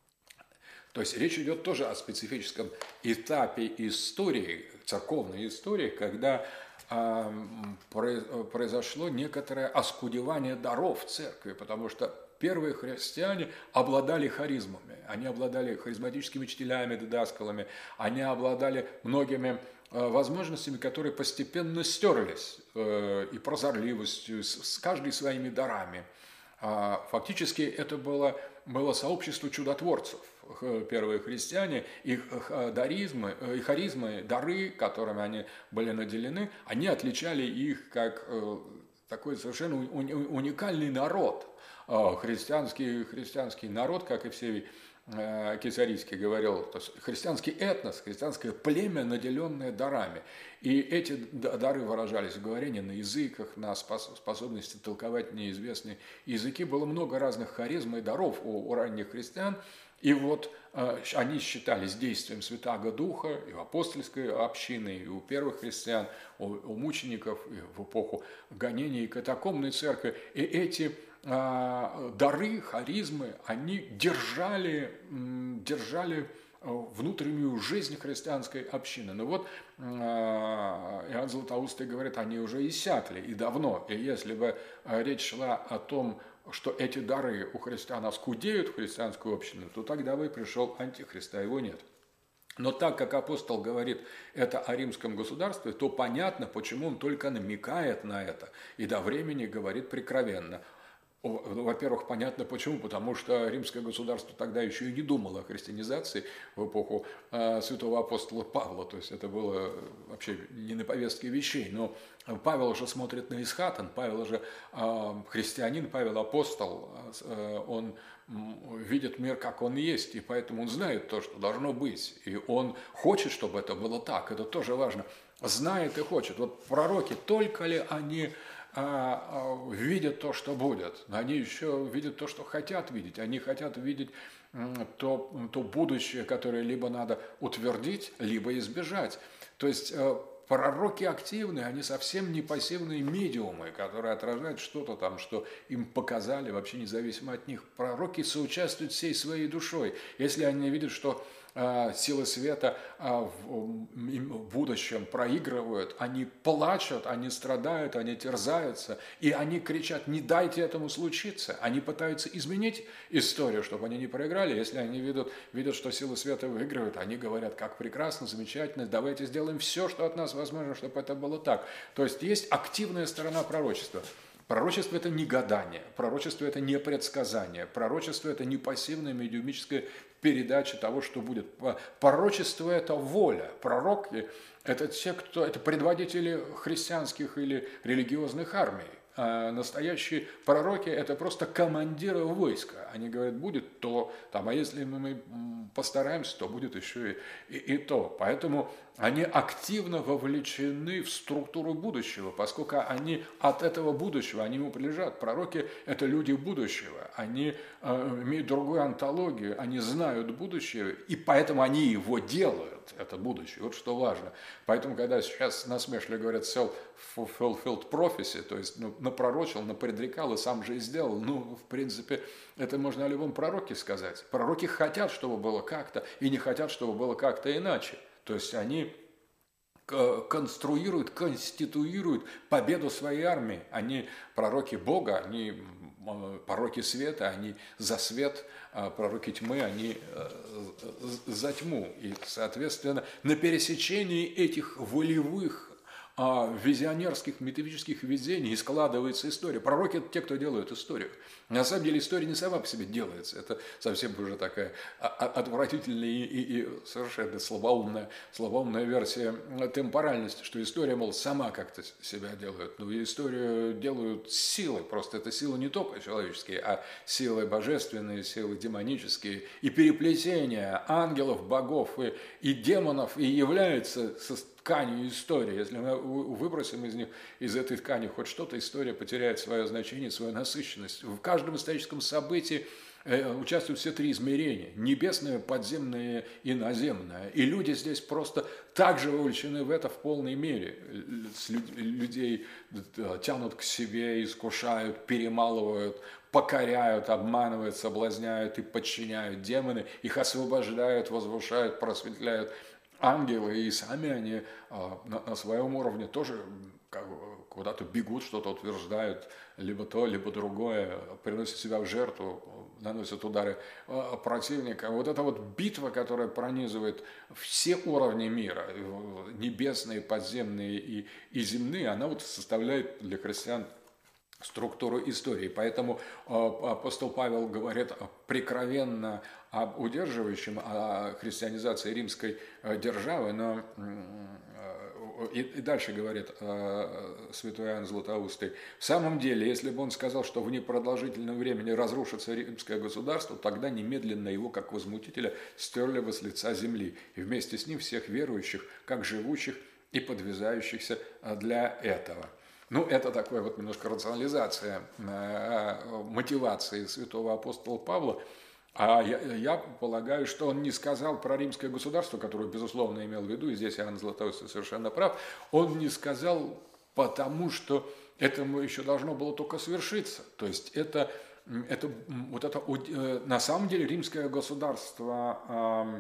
То есть речь идет тоже о специфическом этапе истории, церковной истории, когда э, произошло некоторое оскудевание даров церкви, потому что первые христиане обладали харизмами, они обладали харизматическими учителями, дидаскалами, они обладали многими э, возможностями, которые постепенно стерлись, э, и прозорливостью, с, с каждой своими дарами. Э, фактически это было, было сообщество чудотворцев. Первые христиане, их даризмы, их харизмы, дары, которыми они были наделены, они отличали их как такой совершенно уникальный народ. Христианский, христианский народ, как и все Кесарийский говорил, то есть христианский этнос, христианское племя, наделенное дарами. И эти дары выражались в говорении на языках, на способности толковать неизвестные языки. Было много разных харизм и даров у, у ранних христиан. И вот э, они считались действием Святаго Духа и у апостольской общины, и у первых христиан, у, у мучеников, и в эпоху гонений и катакомбной церкви. И эти э, дары, харизмы, они держали, м, держали внутреннюю жизнь христианской общины. Но вот э, Иоанн Златоустый говорит, они уже иссякли и давно. И если бы речь шла о том, что эти дары у христиан оскудеют в христианскую общину, то тогда бы пришел антихрист, а его нет. Но так как апостол говорит это о римском государстве, то понятно, почему он только намекает на это и до времени говорит прикровенно. Во-первых, понятно почему, потому что римское государство тогда еще и не думало о христианизации в эпоху э, святого апостола Павла, то есть это было вообще не на повестке вещей, но Павел уже смотрит на Исхатан, Павел уже э, христианин, Павел апостол, э, он видит мир, как он есть, и поэтому он знает то, что должно быть, и он хочет, чтобы это было так, это тоже важно, знает и хочет. Вот пророки, только ли они видят то, что будет. Они еще видят то, что хотят видеть. Они хотят видеть то, то будущее, которое либо надо утвердить, либо избежать. То есть Пророки активные, они совсем не пассивные медиумы, которые отражают что-то там, что им показали, вообще независимо от них. Пророки соучаствуют всей своей душой. Если они видят, что а, силы света а, в, в будущем проигрывают, они плачут, они страдают, они терзаются, и они кричат: не дайте этому случиться. Они пытаются изменить историю, чтобы они не проиграли. Если они видят, видят, что силы света выигрывают, они говорят: как прекрасно, замечательно, давайте сделаем все, что от нас возможно, чтобы это было так. То есть есть активная сторона пророчества. Пророчество – это не гадание, пророчество – это не предсказание, пророчество – это не пассивная медиумическая передача того, что будет. Пророчество – это воля. Пророки – это те, кто, это предводители христианских или религиозных армий. А настоящие пророки – это просто командиры войска. Они говорят: будет то, там, а если мы постараемся, то будет еще и, и, и то. Поэтому они активно вовлечены в структуру будущего, поскольку они от этого будущего, они ему принадлежат. Пророки – это люди будущего, они э, имеют другую онтологию, они знают будущее, и поэтому они его делают, это будущее. Вот что важно. Поэтому, когда сейчас насмешливо говорят self-fulfilled prophecy, то есть ну, напророчил, напредрекал и сам же и сделал, ну, в принципе, это можно о любом пророке сказать. Пророки хотят, чтобы было как-то, и не хотят, чтобы было как-то иначе. То есть они конструируют, конституируют победу своей армии. Они пророки Бога, они пророки света, они за свет, пророки тьмы, они за тьму. И, соответственно, на пересечении этих волевых визионерских, метафизических видений и складывается история. Пророки – это те, кто делают историю. На самом деле история не сама по себе делается. Это совсем уже такая отвратительная и, и, и совершенно слабоумная, слабоумная версия темпоральности, что история, мол, сама как-то себя делает. Но историю делают силы. Просто это силы не только человеческие, а силы божественные, силы демонические. И переплетение ангелов, богов и, и демонов и является со тканью истории. Если мы выбросим из них, из этой ткани хоть что-то, история потеряет свое значение, свою насыщенность. В каждом историческом событии э, участвуют все три измерения: небесное, подземное и наземное. И люди здесь просто так же вовлечены в это в полной мере. Людей тянут к себе, искушают, перемалывают, покоряют, обманывают, соблазняют и подчиняют демоны. Их освобождают, возвышают, просветляют ангелы, и сами они а, на, на своем уровне тоже как, куда-то бегут, что-то утверждают, либо то, либо другое, приносят себя в жертву, наносят удары а, противника. Вот эта вот битва, которая пронизывает все уровни мира, небесные, подземные и, и земные, она вот составляет для христиан структуру истории. Поэтому апостол Павел говорит прикровенно об удерживающем, о христианизации римской державы, но и, и дальше говорит святой Иоанн Златоустый: в самом деле, если бы он сказал, что в непродолжительном времени разрушится римское государство, тогда немедленно его, как возмутителя, стерли бы с лица земли, и вместе с ним всех верующих, как живущих и подвязающихся для этого. Ну, это такая вот немножко рационализация э, мотивации святого апостола Павла. А я, я полагаю, что он не сказал про римское государство, которое, безусловно, имел в виду, и здесь Иоанн Златоустый совершенно прав, он не сказал потому, что этому еще должно было только свершиться. То есть это, это, вот это на самом деле римское государство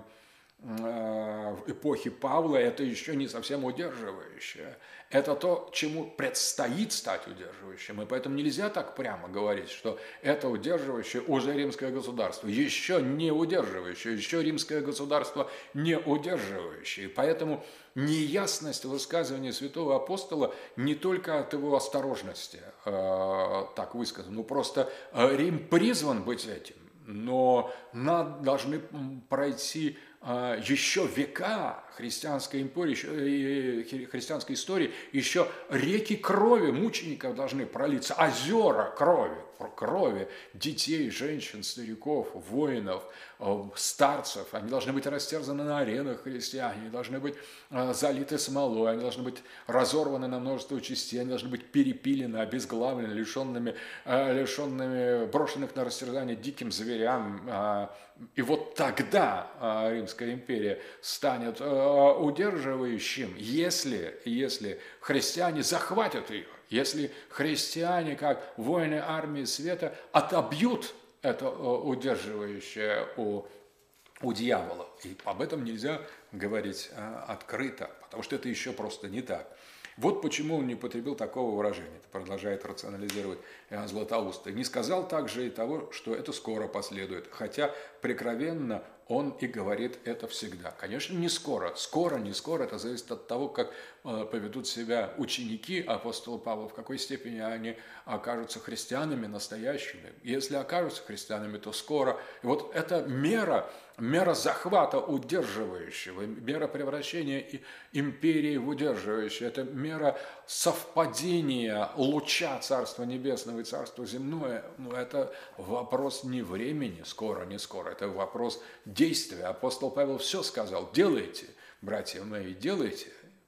в эпохе Павла – это еще не совсем удерживающее. Это то, чему предстоит стать удерживающим. И поэтому нельзя так прямо говорить, что это удерживающее уже римское государство. Еще не удерживающее, еще римское государство не удерживающее. Поэтому неясность высказывания святого апостола не только от его осторожности, э, так высказано, ну просто Рим призван быть этим, но нам должны пройти еще века христианской империи, христианской истории, еще реки крови мучеников должны пролиться, озера крови крови детей, женщин, стариков, воинов, старцев. Они должны быть растерзаны на аренах христиане, они должны быть залиты смолой, они должны быть разорваны на множество частей, они должны быть перепилены, обезглавлены, лишенными, лишенными брошенных на растерзание диким зверям. И вот тогда Римская империя станет удерживающим, если, если христиане захватят ее, если христиане, как воины армии света, отобьют это удерживающее у, у дьявола. И об этом нельзя говорить открыто, потому что это еще просто не так. Вот почему он не употребил такого выражения, это продолжает рационализировать Иоанн Златоустый. Не сказал также и того, что это скоро последует, хотя прикровенно он и говорит это всегда. Конечно, не скоро. Скоро, не скоро, это зависит от того, как поведут себя ученики апостола Павла, в какой степени они окажутся христианами настоящими. Если окажутся христианами, то скоро. И вот эта мера, мера захвата удерживающего, мера превращения империи в удерживающее, это мера совпадения луча Царства Небесного и Царства Земное, ну, это вопрос не времени, скоро, не скоро, это вопрос действия. Апостол Павел все сказал: делайте, братья мои, делайте,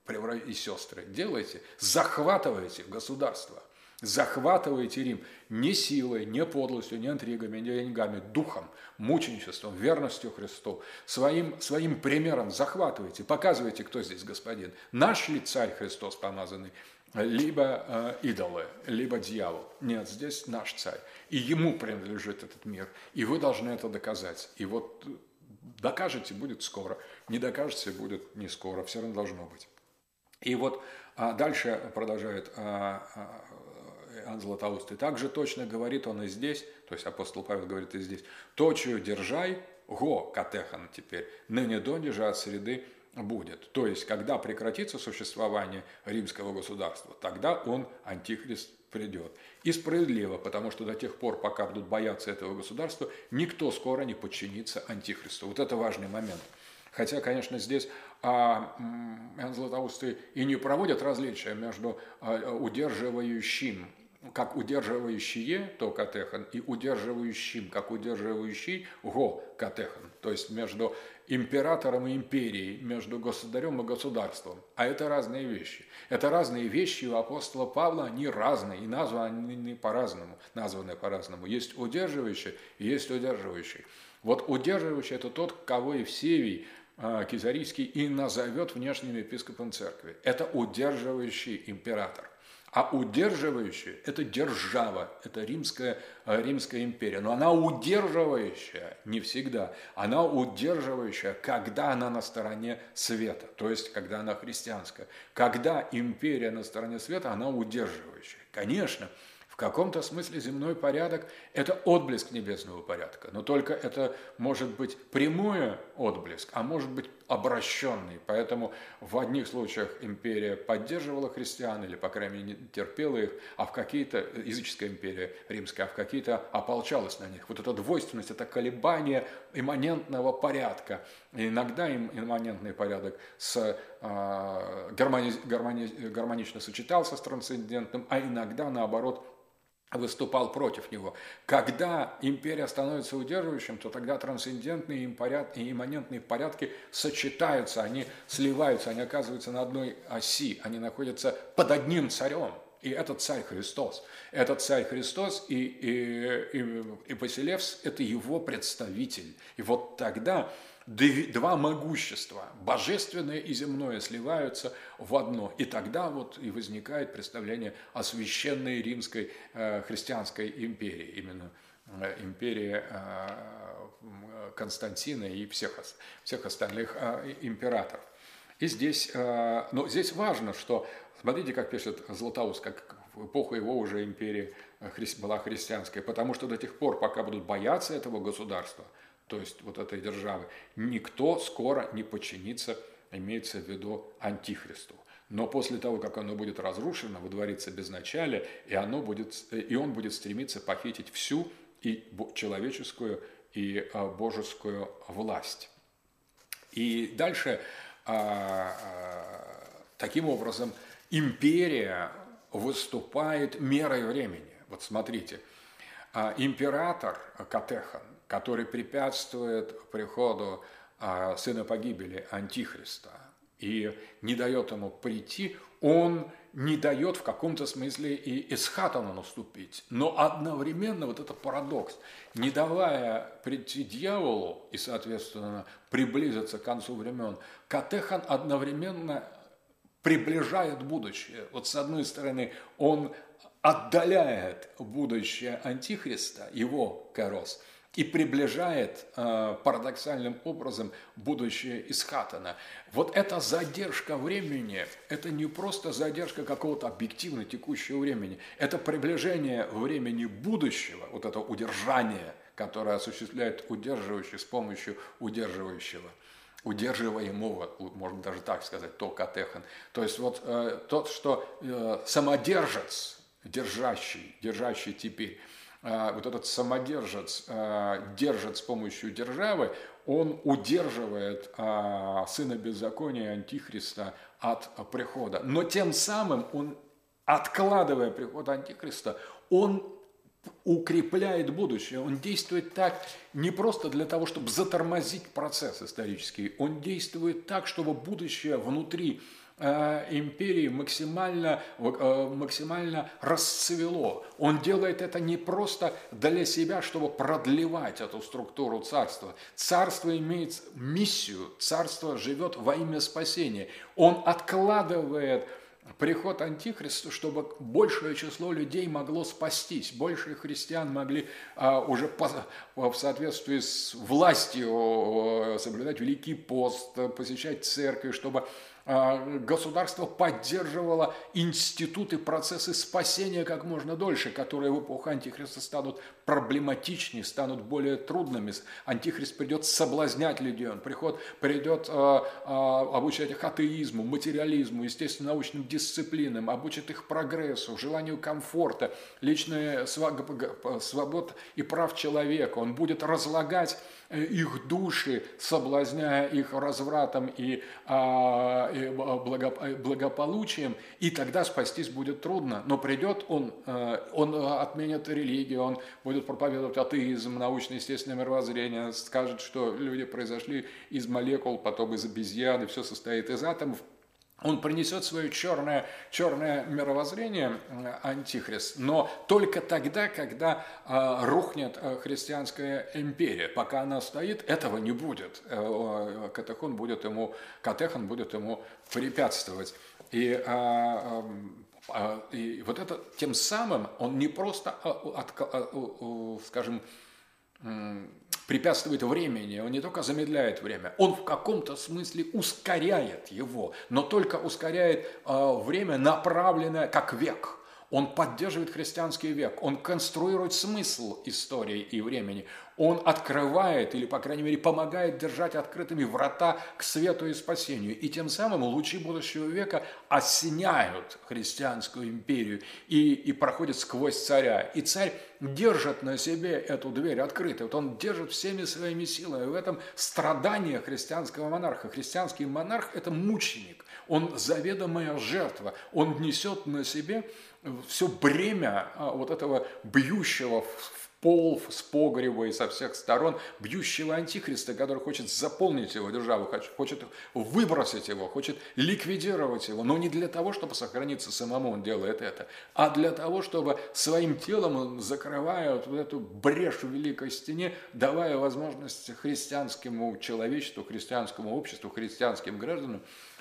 и сестры, делайте, захватывайте государство, захватывайте Рим не силой, не подлостью, не интригами, не деньгами, духом, мученичеством, верностью Христу. Своим, своим примером захватывайте, показывайте, кто здесь господин. Наш ли царь Христос помазанный, либо э, идолы, либо дьявол. Нет, здесь наш царь. И ему принадлежит этот мир. И вы должны это доказать. И вот докажете, будет скоро. Не докажете, будет не скоро. Все равно должно быть. И вот а дальше продолжает а, а, Иоанн Златоустый. Также точно говорит он и здесь, то есть апостол Павел говорит и здесь: «Точию держай, го катехан теперь, ныне донеже от среды будет». То есть, когда прекратится существование римского государства, тогда он, антихрист, придет. И справедливо, потому что до тех пор, пока будут бояться этого государства, никто скоро не подчинится антихристу. Вот это важный момент. Хотя, конечно, здесь а, Иоанн Златоустый и не проводит различия между а, удерживающим, как удерживающие, то катехан, и удерживающим, как удерживающий, го катехан. То есть между императором и империей, между государем и государством. А это разные вещи. Это разные вещи у апостола Павла, они разные, и названы по-разному. Названы по-разному. Есть удерживающий, есть удерживающий. Вот удерживающий – это тот, кого Евсевий Кесарийский и назовет внешним епископом церкви. Это удерживающий император. А удерживающий – это держава, это римская, римская империя. Но она удерживающая не всегда. Она удерживающая, когда она на стороне света, то есть когда она христианская. Когда империя на стороне света, она удерживающая. Конечно, в каком-то смысле земной порядок – это отблеск небесного порядка, но только это может быть прямой отблеск, а может быть обращенный. Поэтому в одних случаях империя поддерживала христиан, или, по крайней мере, терпела их, а в какие-то, языческая империя римская, а в какие-то ополчалась на них. Вот эта двойственность, это колебание имманентного порядка. И иногда имманентный порядок с, э, гармони, гармони, гармонично сочетался с трансцендентным, а иногда, наоборот, выступал против него. Когда империя становится удерживающим, то тогда трансцендентные и имманентные порядки сочетаются, они сливаются, они оказываются на одной оси, они находятся под одним царем. И этот царь Христос. Этот царь Христос и, и, и, и Басилевс – это его представитель. И вот тогда два могущества, божественное и земное, сливаются в одно. И тогда вот и возникает представление о священной римской э, христианской империи. Именно э, империи э, Константина и всех, всех остальных э, императоров. И здесь, э, но здесь важно, что, смотрите, как пишет Златоуст, как в эпоху его уже империя была христианская, потому что до тех пор, пока будут бояться этого государства, то есть вот этой державы, никто скоро не подчинится, имеется в виду антихристу. Но после того, как оно будет разрушено, водворится безначалие, и, оно будет, и он будет стремиться похитить всю и человеческую, и божескую власть. И дальше, таким образом, империя выступает мерой времени. Вот смотрите, Император Катехан, который препятствует приходу сына погибели Антихриста и не дает ему прийти, он не дает в каком-то смысле и эсхатону наступить. Но одновременно вот этот парадокс, не давая прийти дьяволу и, соответственно, приблизиться к концу времен, Катехан одновременно приближает будущее. Вот с одной стороны, он отдаляет будущее Антихриста, его Кайрос, и приближает э, парадоксальным образом будущее Исхатона. Вот эта задержка времени, это не просто задержка какого-то объективно текущего времени, это приближение времени будущего, вот это удержание, которое осуществляет удерживающий с помощью удерживающего. Удерживаемого, можно даже так сказать, то Катехан. То есть вот э, тот, что э, самодержец, держащий, держащий теперь, э, вот этот самодержец э, держит с помощью державы, он удерживает э, сына беззакония Антихриста от э, прихода. Но тем самым он, откладывая приход Антихриста, он укрепляет будущее. Он действует так не просто для того, чтобы затормозить процесс исторический, он действует так, чтобы будущее внутри э, империи максимально, э, максимально расцвело. Он делает это не просто для себя, чтобы продлевать эту структуру царства. Царство имеет миссию, царство живет во имя спасения. Он откладывает приход Антихриста, чтобы большее число людей могло спастись, больше христиан могли а, уже по, в соответствии с властью соблюдать Великий пост, посещать церковь, чтобы а, государство поддерживало институты, процессы спасения как можно дольше, которые в эпоху Антихриста станут проблематичнее, станут более трудными. Антихрист придет соблазнять людей, он приход, придет а, а, обучать их атеизму, материализму, естественно, научным дисциплинам, обучит их прогрессу, желанию комфорта, личной свобод и прав человека. Он будет разлагать их души, соблазняя их развратом и, а, и благополучием, и тогда спастись будет трудно. Но придет он, он отменит религию, он будет проповедовать атеизм, научно-естественное мировоззрение, скажет, что люди произошли из молекул, потом из обезьян, и все состоит из атомов. Он принесет свое черное, черное мировоззрение, Антихрист, но только тогда, когда э, рухнет э, христианская империя. Пока она стоит, этого не будет. Э, Катехан будет ему, Катехан будет ему препятствовать. И, э, э, и вот это тем самым он не просто, э, от, э, э, скажем, препятствует времени, он не только замедляет время, он в каком-то смысле ускоряет его, но только ускоряет э, время, направленное как век. Он поддерживает христианский век, он конструирует смысл истории и времени, он открывает или, по крайней мере, помогает держать открытыми врата к свету и спасению. И тем самым лучи будущего века осеняют христианскую империю и, и проходят сквозь царя. И царь держит на себе эту дверь открытой. Вот он держит всеми своими силами. В этом страдание христианского монарха. Христианский монарх – это мученик. Он заведомая жертва. Он несет на себе все бремя вот этого бьющего в пол, с погреба и со всех сторон, бьющего антихриста, который хочет заполнить его державу, хочет выбросить его, хочет ликвидировать его. Но не для того, чтобы сохраниться самому, он делает это, а для того, чтобы своим телом он закрывает вот эту брешь в великой стене, давая возможность христианскому человечеству, христианскому обществу, христианским гражданам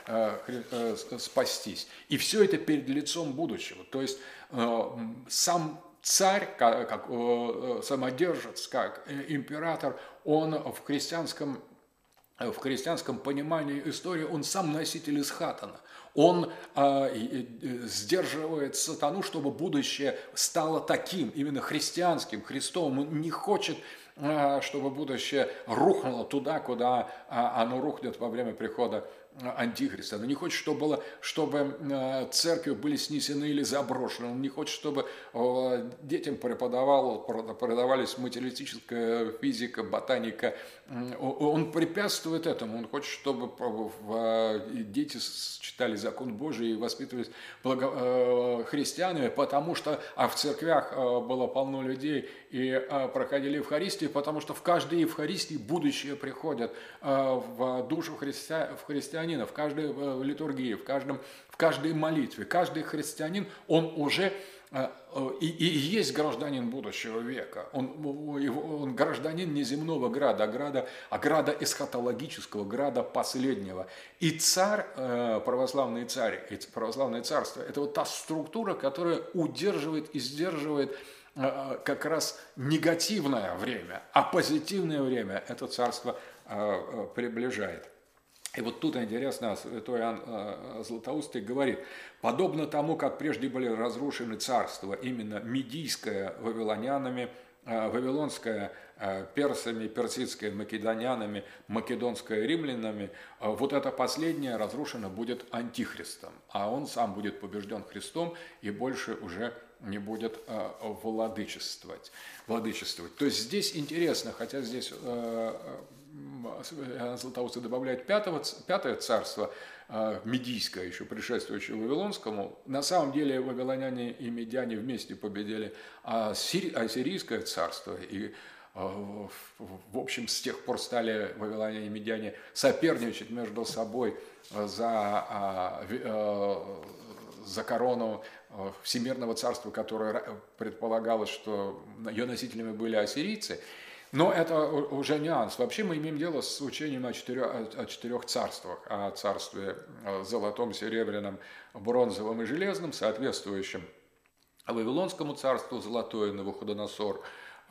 спастись. И все это перед лицом будущего. То есть сам царь, как, как самодержец, как император, он в христианском, в христианском понимании истории, он сам носитель Исхатона. Он э, сдерживает сатану, чтобы будущее стало таким, именно христианским, Христовым. Он не хочет, э, чтобы будущее рухнуло туда, куда э, оно рухнет во время прихода Антихриста. Он не хочет, чтобы, было, чтобы э, церкви были снесены или заброшены. Он не хочет, чтобы э, детям преподавал, преподавались материалистическая физика, ботаника. Он препятствует этому. Он хочет, чтобы э, дети читали закон Божий и воспитывались благо, э, христианами, потому что а в церквях э, было полно людей, и проходили Евхаристию, потому что в каждой Евхаристии будущее приходит в душу христи... в христианина, в каждой литургии, в, каждом... в каждой молитве. Каждый христианин, он уже и, и есть гражданин будущего века. Он, он гражданин не земного града, а града, а града эсхатологического, града последнего. И царь, православный царь, и православное царство, это вот та структура, которая удерживает и сдерживает как раз негативное время, а позитивное время это царство приближает. И вот тут интересно, святой Иоанн Златоустый говорит, подобно тому, как прежде были разрушены царства, именно медийское вавилонянами, вавилонское персами, персидское македонянами, македонское римлянами, вот это последнее разрушено будет антихристом, а он сам будет побежден Христом и больше уже не будет владычествовать. владычествовать. То есть здесь интересно, хотя здесь Златоустый добавляет пятого, пятое царство, медийское, еще предшествующее Вавилонскому. На самом деле вавилоняне и медяне вместе победили ассирийское царство. И, в общем, с тех пор стали вавилоняне и медяне соперничать между собой за, за корону всемирного царства, которое предполагалось, что ее носителями были ассирийцы. Но это уже нюанс. Вообще мы имеем дело с учением о четырех, о четырех царствах. О царстве золотом, серебряном, бронзовом и железном, соответствующем Вавилонскому царству, золотое Навуходоносор,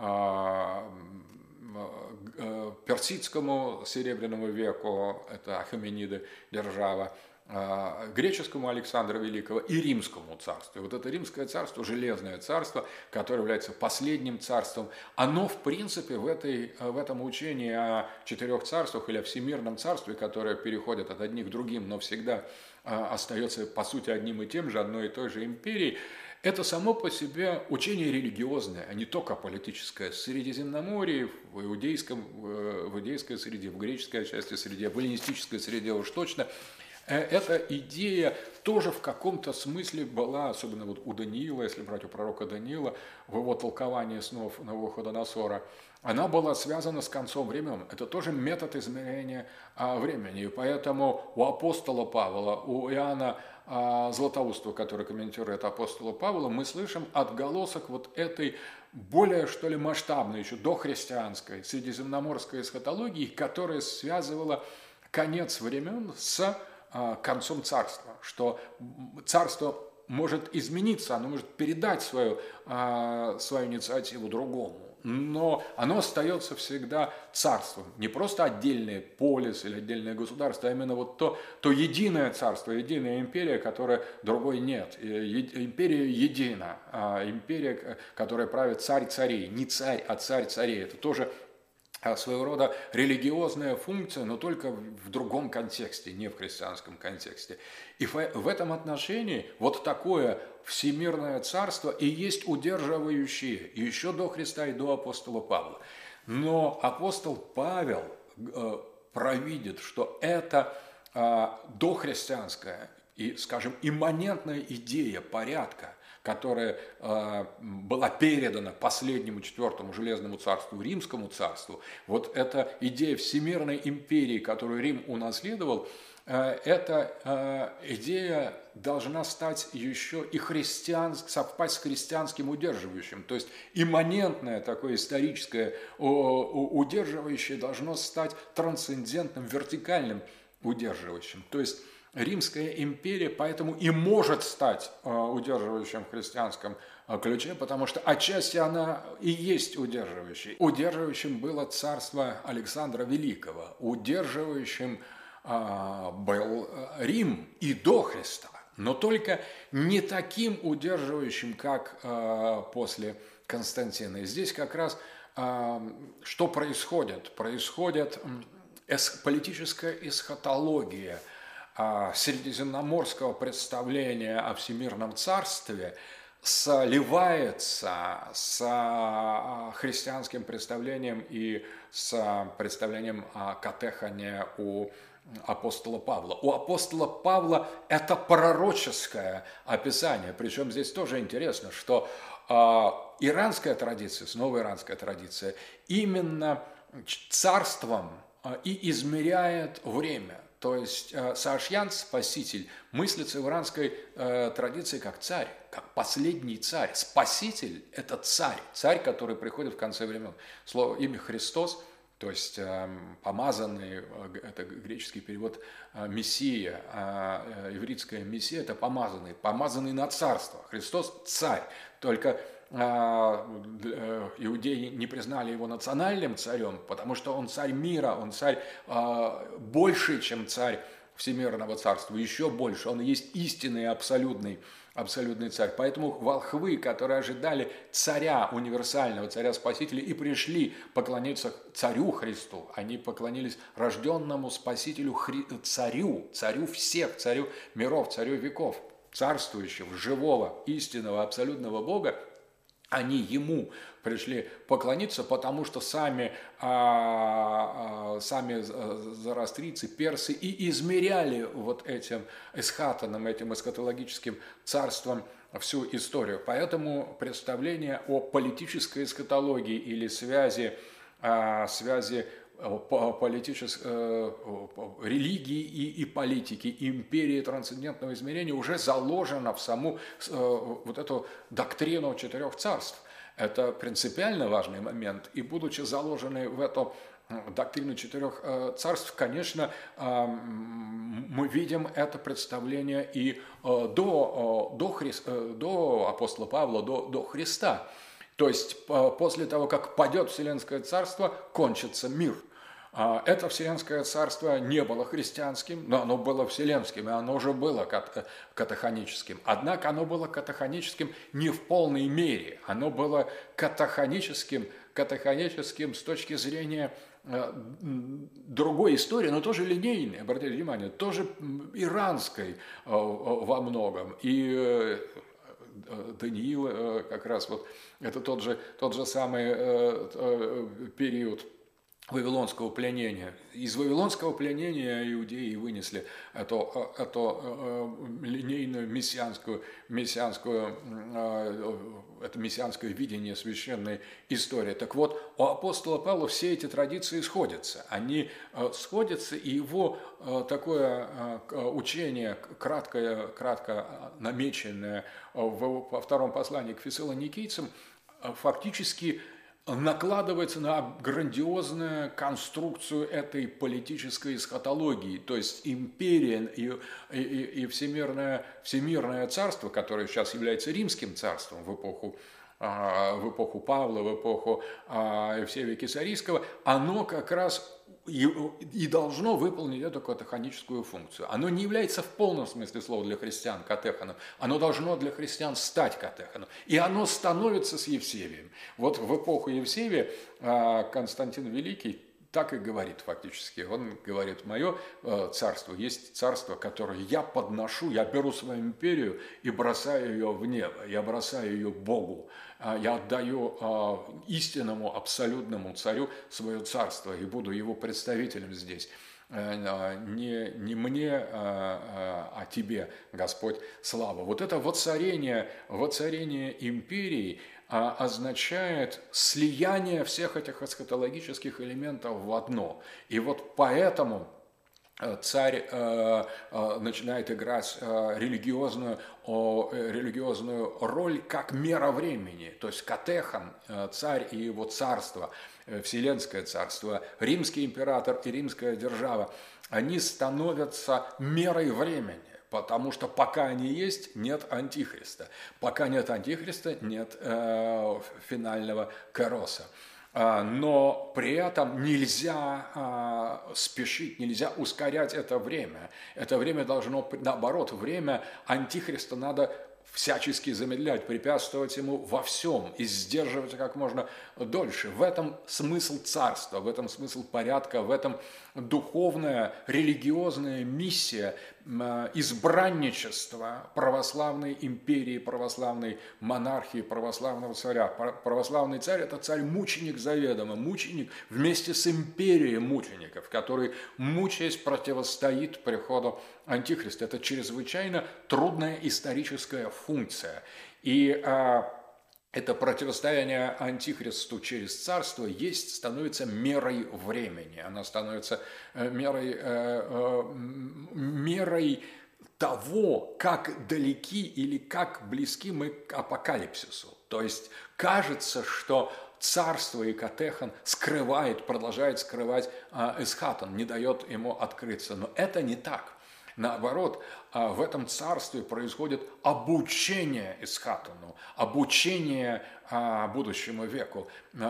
персидскому серебряному веку, это Ахемениды, держава, греческому Александра Великого и римскому царству. Вот это римское царство, железное царство, которое является последним царством, оно в принципе в, этой, в этом учении о четырех царствах или о всемирном царстве, которое переходит от одних к другим, но всегда остается по сути одним и тем же, одной и той же империей, это само по себе учение религиозное, а не только политическое. В Средиземноморье, в, иудейском, в иудейской среде, в греческой части среде, в эллинистической среде уж точно, эта идея тоже в каком-то смысле была, особенно вот у Даниила, если брать у пророка Даниила, в его толковании снов Навуходоносора, она была связана с концом времен. Это тоже метод измерения времени. И поэтому у апостола Павла, у Иоанна Златоустого, который комментирует апостола Павла, мы слышим отголосок вот этой более, что ли, масштабной, еще дохристианской, средиземноморской эсхатологии, которая связывала конец времен с концом царства, что царство может измениться, оно может передать свою, свою инициативу другому, но оно остается всегда царством, не просто отдельный полис или отдельное государство, а именно вот то, то единое царство, единая империя, которой другой нет. Империя едина, империя, которая правит царь царей, не царь, а царь царей. Это тоже своего рода религиозная функция, но только в другом контексте, не в христианском контексте. И в этом отношении вот такое всемирное царство и есть удерживающее еще до Христа и до апостола Павла. Но апостол Павел провидит, что это дохристианская и, скажем, имманентная идея порядка, которая э, была передана последнему четвертому железному царству, римскому царству, вот эта идея всемирной империи, которую Рим унаследовал, э, эта э, идея должна стать еще и христианск, совпасть с христианским удерживающим, то есть имманентное такое историческое удерживающее должно стать трансцендентным, вертикальным удерживающим, то есть Римская империя поэтому и может стать удерживающим в христианском ключе, потому что отчасти она и есть удерживающей. Удерживающим было царство Александра Великого, удерживающим был Рим и до Христа, но только не таким удерживающим, как после Константина. И здесь как раз что происходит? Происходит политическая эсхатология средиземноморского представления о всемирном царстве сливается с христианским представлением и с представлением о катехане у апостола Павла. У апостола Павла это пророческое описание, причем здесь тоже интересно, что иранская традиция, снова иранская традиция, именно царством и измеряет время. То есть Саашьян, спаситель, мыслится в иранской э, традиции как царь, как последний царь. Спаситель – это царь, царь, который приходит в конце времен. Слово, имя Христос, то есть э, помазанный, это греческий перевод э, Мессия, э, ивритское Мессия – это помазанный, помазанный на царство. Христос – царь, только иудеи не признали его национальным царем, потому что он царь мира, он царь больше, чем царь всемирного царства, еще больше. Он есть истинный, абсолютный, абсолютный царь. Поэтому волхвы, которые ожидали царя универсального, царя-спасителя, и пришли поклониться царю Христу, они поклонились рожденному спасителю Хри... царю, царю всех, царю миров, царю веков, царствующего, живого, истинного, абсолютного Бога. Они ему пришли поклониться, потому что сами, а, а, сами зороастрийцы, персы и измеряли вот этим эсхатоном, этим эсхатологическим царством всю историю. Поэтому представление о политической эсхатологии или связи, а, связи политической религии и, и политики, империи трансцендентного измерения уже заложено в саму вот эту доктрину четырех царств. Это принципиально важный момент. И будучи заложены в эту доктрину четырех царств, конечно, мы видим это представление и до, до, Христ, до апостола Павла, до, до Христа. То есть после того, как падет Вселенское царство, кончится мир. Это Вселенское царство не было христианским, но оно было вселенским, и оно уже было катахоническим. Однако оно было катахоническим не в полной мере. Оно было катахоническим, катахоническим с точки зрения другой истории, но тоже линейной, обратите внимание, тоже иранской во многом. И Даниил как раз вот это тот же, тот же самый период вавилонского пленения. Из вавилонского пленения иудеи вынесли эту, эту линейную мессианскую, мессианскую, это мессианское видение священной истории. Так вот, у апостола Павла все эти традиции сходятся. Они сходятся, и его такое учение, краткое, кратко намеченное во втором послании к фессалоникийцам, фактически накладывается на грандиозную конструкцию этой политической эсхатологии, то есть империя и, и, и всемирное, всемирное царство, которое сейчас является римским царством в эпоху, в эпоху Павла, в эпоху Евсевия Кесарийского, оно как раз и, и должно выполнить эту катехоническую функцию. Оно не является в полном смысле слова для христиан катехоном, оно должно для христиан стать катехоном. И оно становится с Евсевием. Вот в эпоху Евсевия Константин Великий так и говорит фактически. Он говорит: мое царство есть царство, которое я подношу, я беру свою империю и бросаю ее в небо, я бросаю ее Богу. Я отдаю истинному, абсолютному царю свое царство и буду его представителем здесь. Не, не мне, а тебе, Господь, слава. Вот это воцарение, воцарение империи означает слияние всех этих эсхатологических элементов в одно. И вот поэтому царь э, э, начинает играть э, религиозную, о, религиозную роль как мера времени. То есть катехон, э, царь и его царство, э, Вселенское царство, римский император и римская держава, они становятся мерой времени. Потому что пока они есть, нет антихриста. Пока нет антихриста, нет э, финального кайроса. Но при этом нельзя спешить, нельзя ускорять это время. Это время должно, наоборот, время антихриста надо всячески замедлять, препятствовать ему во всем и сдерживать как можно дольше. В этом смысл царства, в этом смысл порядка, в этом духовная, религиозная миссия избранничества православной империи, православной монархии, православного царя. Православный царь – это царь-мученик заведомо, мученик вместе с империей мучеников, который, мучаясь, противостоит приходу антихриста. Это чрезвычайно трудная историческая функция. И это противостояние антихристу через царство есть, становится мерой времени. Она становится мерой, мерой того, как далеки или как близки мы к апокалипсису. То есть кажется, что царство и Катехан скрывает, продолжает скрывать Эсхатон, не дает ему открыться. Но это не так. Наоборот, в этом царстве происходит обучение Эсхатону, обучение будущему веку.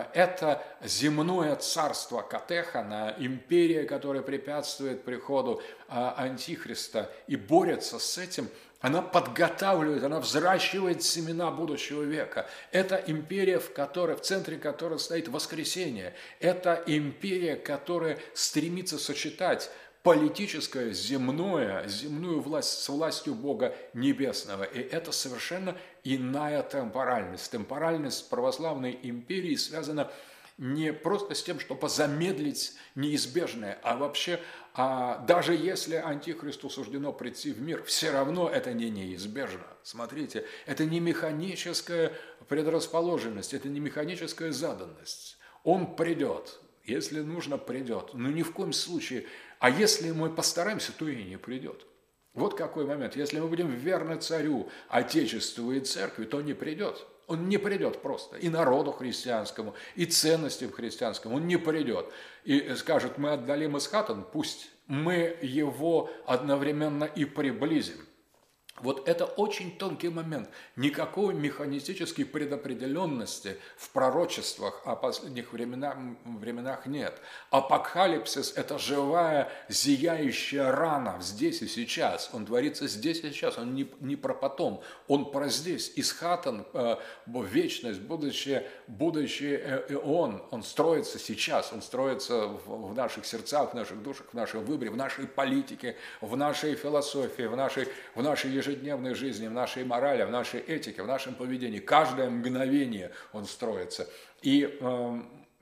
Это земное царство Катехана, империя, которая препятствует приходу Антихриста и борется с этим, она подготавливает, она взращивает семена будущего века. Это империя, в которой, в центре которой стоит воскресение. Это империя, которая стремится сочетать политическое, земное, земную власть с властью Бога Небесного. И это совершенно иная темпоральность. Темпоральность православной империи связана не просто с тем, чтобы замедлить неизбежное, а вообще, а даже если Антихристу суждено прийти в мир, все равно это не неизбежно. Смотрите, это не механическая предрасположенность, это не механическая заданность. Он придет, если нужно, придет, но ни в коем случае. А если мы постараемся, то и не придет. Вот какой момент. Если мы будем верны царю, Отечеству и церкви, то не придет. Он не придет просто. И народу христианскому, и ценностям христианским. Он не придет. И скажет, мы отдалим Эсхатон, пусть мы его одновременно и приблизим. Вот это очень тонкий момент. Никакой механистической предопределенности в пророчествах о последних временах, временах нет. Апокалипсис – это живая, зияющая рана здесь и сейчас. Он творится здесь и сейчас. Он не, не про потом, он про здесь. Эсхатон, э, вечность, будущее, будущее э, он, он строится сейчас. Он строится в, в наших сердцах, в наших душах, в нашем выборе, в нашей политике, в нашей философии, в нашей, в нашей ежедневной ежедневной жизни, в нашей морали, в нашей этике, в нашем поведении. Каждое мгновение он строится. И э,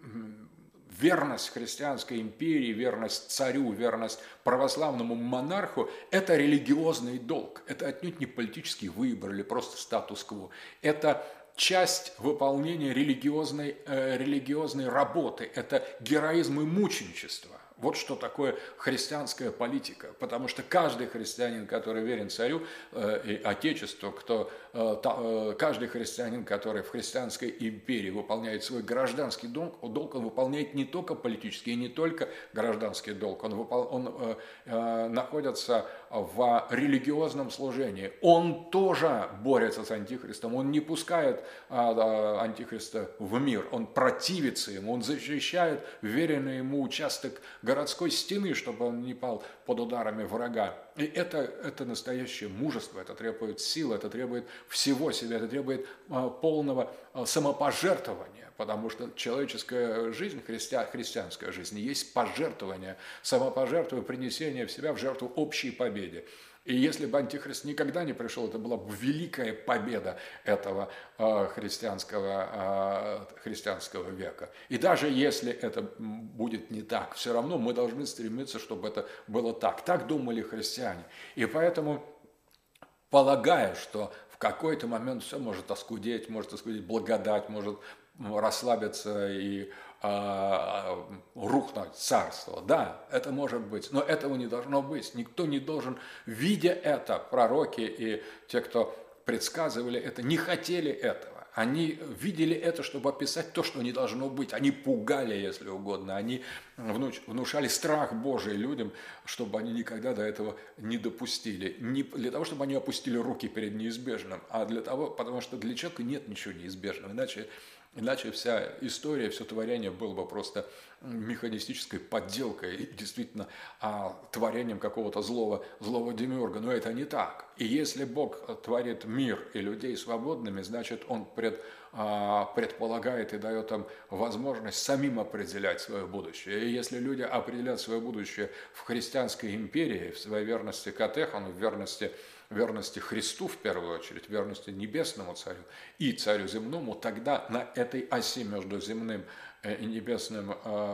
верность христианской империи, верность царю, верность православному монарху – это религиозный долг. Это отнюдь не политический выбор или просто статус-кво. Это часть выполнения религиозной, э, религиозной работы. Это героизм и мученичество. Вот что такое христианская политика, потому что каждый христианин, который верен царю э, и Отечеству, кто, э, та, э, каждый христианин, который в христианской империи выполняет свой гражданский долг, долг он выполняет не только политический и не только гражданский долг, он, выпол, он э, э, находится в религиозном служении. Он тоже борется с Антихристом, он не пускает э, Антихриста в мир, он противится ему, он защищает веренный ему участок городской стены, чтобы он не пал под ударами врага. И это, это настоящее мужество, это требует силы, это требует всего себя, это требует а, полного а, самопожертвования, потому что человеческая жизнь, христиан, христианская жизнь, есть пожертвование, самопожертвование, принесение в себя в жертву общей победе. И если бы Антихрист никогда не пришел, это была бы великая победа этого э, христианского, э, христианского века. И даже если это будет не так, все равно мы должны стремиться, чтобы это было так. Так думали христиане. И поэтому, полагая, что в какой-то момент все может оскудеть, может оскудеть благодать, может расслабиться и а, рухнуть царство. Да, это может быть, но этого не должно быть. Никто не должен, видя это, пророки и те, кто предсказывали это, не хотели этого. Они видели это, чтобы описать то, что не должно быть. Они пугали, если угодно. Они внушали страх Божий людям, чтобы они никогда до этого не допустили. Не для того, чтобы они опустили руки перед неизбежным, а для того, потому что для человека нет ничего неизбежного. Иначе Иначе вся история, все творение было бы просто механистической подделкой, и действительно а, творением какого-то злого, злого демиурга. Но это не так. И если Бог творит мир и людей свободными, значит, Он пред, а, предполагает и дает им возможность самим определять свое будущее. И если люди определят свое будущее в христианской империи, в своей верности Катехану, в верности верности Христу в первую очередь, верности небесному царю и царю земному, тогда на этой оси между земным и небесным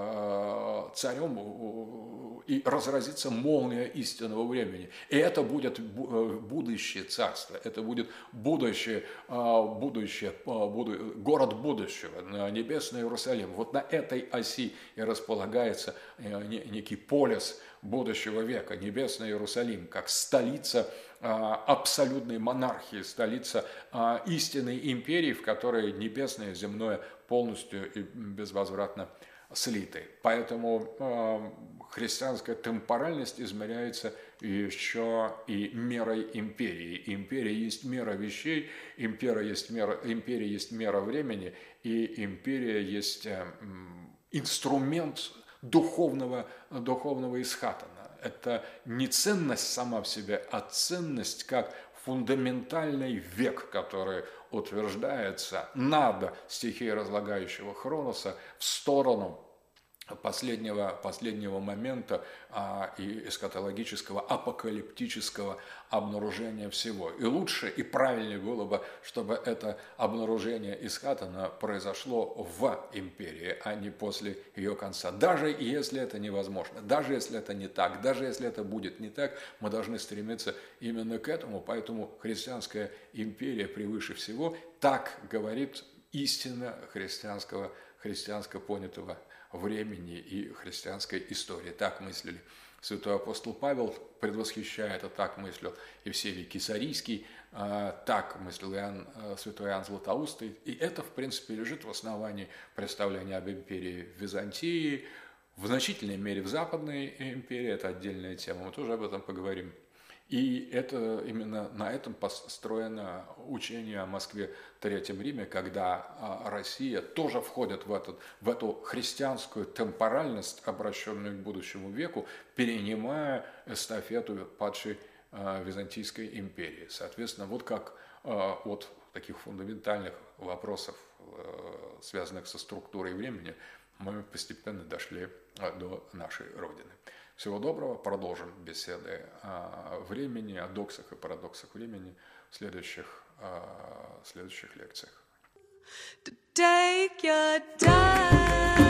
царем, и разразится молния истинного времени. И это будет будущее царство, это будет будущее, будущее, город будущего, небесный Иерусалим. Вот на этой оси и располагается некий полис будущего века, небесный Иерусалим, как столица абсолютной монархии, столица истинной империи, в которой небесное и земное полностью и безвозвратно слиты. Поэтому христианская темпоральность измеряется еще и мерой империи. Империя есть мера вещей, империя есть мера, империя есть мера времени, и империя есть инструмент духовного, духовного исхатана. Это не ценность сама в себе, а ценность как фундаментальный век, который утверждается над стихией разлагающего Хроноса в сторону последнего, последнего момента а, и эсхатологического, апокалиптического обнаружения всего. И лучше и правильнее было бы, чтобы это обнаружение Исхатана произошло в империи, а не после ее конца. Даже если это невозможно, даже если это не так, даже если это будет не так, мы должны стремиться именно к этому. Поэтому христианская империя превыше всего, так говорит истина христианского, христианско понятого времени и христианской истории. Так мыслили святой апостол Павел, предвосхищая это, так мыслил Евсевий Кесарийский, так мыслил Иоанн, святой Иоанн Златоустый. И это, в принципе, лежит в основании представления об империи в Византии, в значительной мере в Западной империи, это отдельная тема, мы тоже об этом поговорим. И это именно на этом построено учение о Москве Третьем Риме, когда Россия тоже входит в, этот, в эту христианскую темпоральность, обращенную к будущему веку, перенимая эстафету падшей Византийской империи. Соответственно, вот как от таких фундаментальных вопросов, связанных со структурой времени, мы постепенно дошли до нашей Родины. Всего доброго, продолжим беседы о времени, о доксах и парадоксах времени в следующих, в следующих лекциях. Take your time.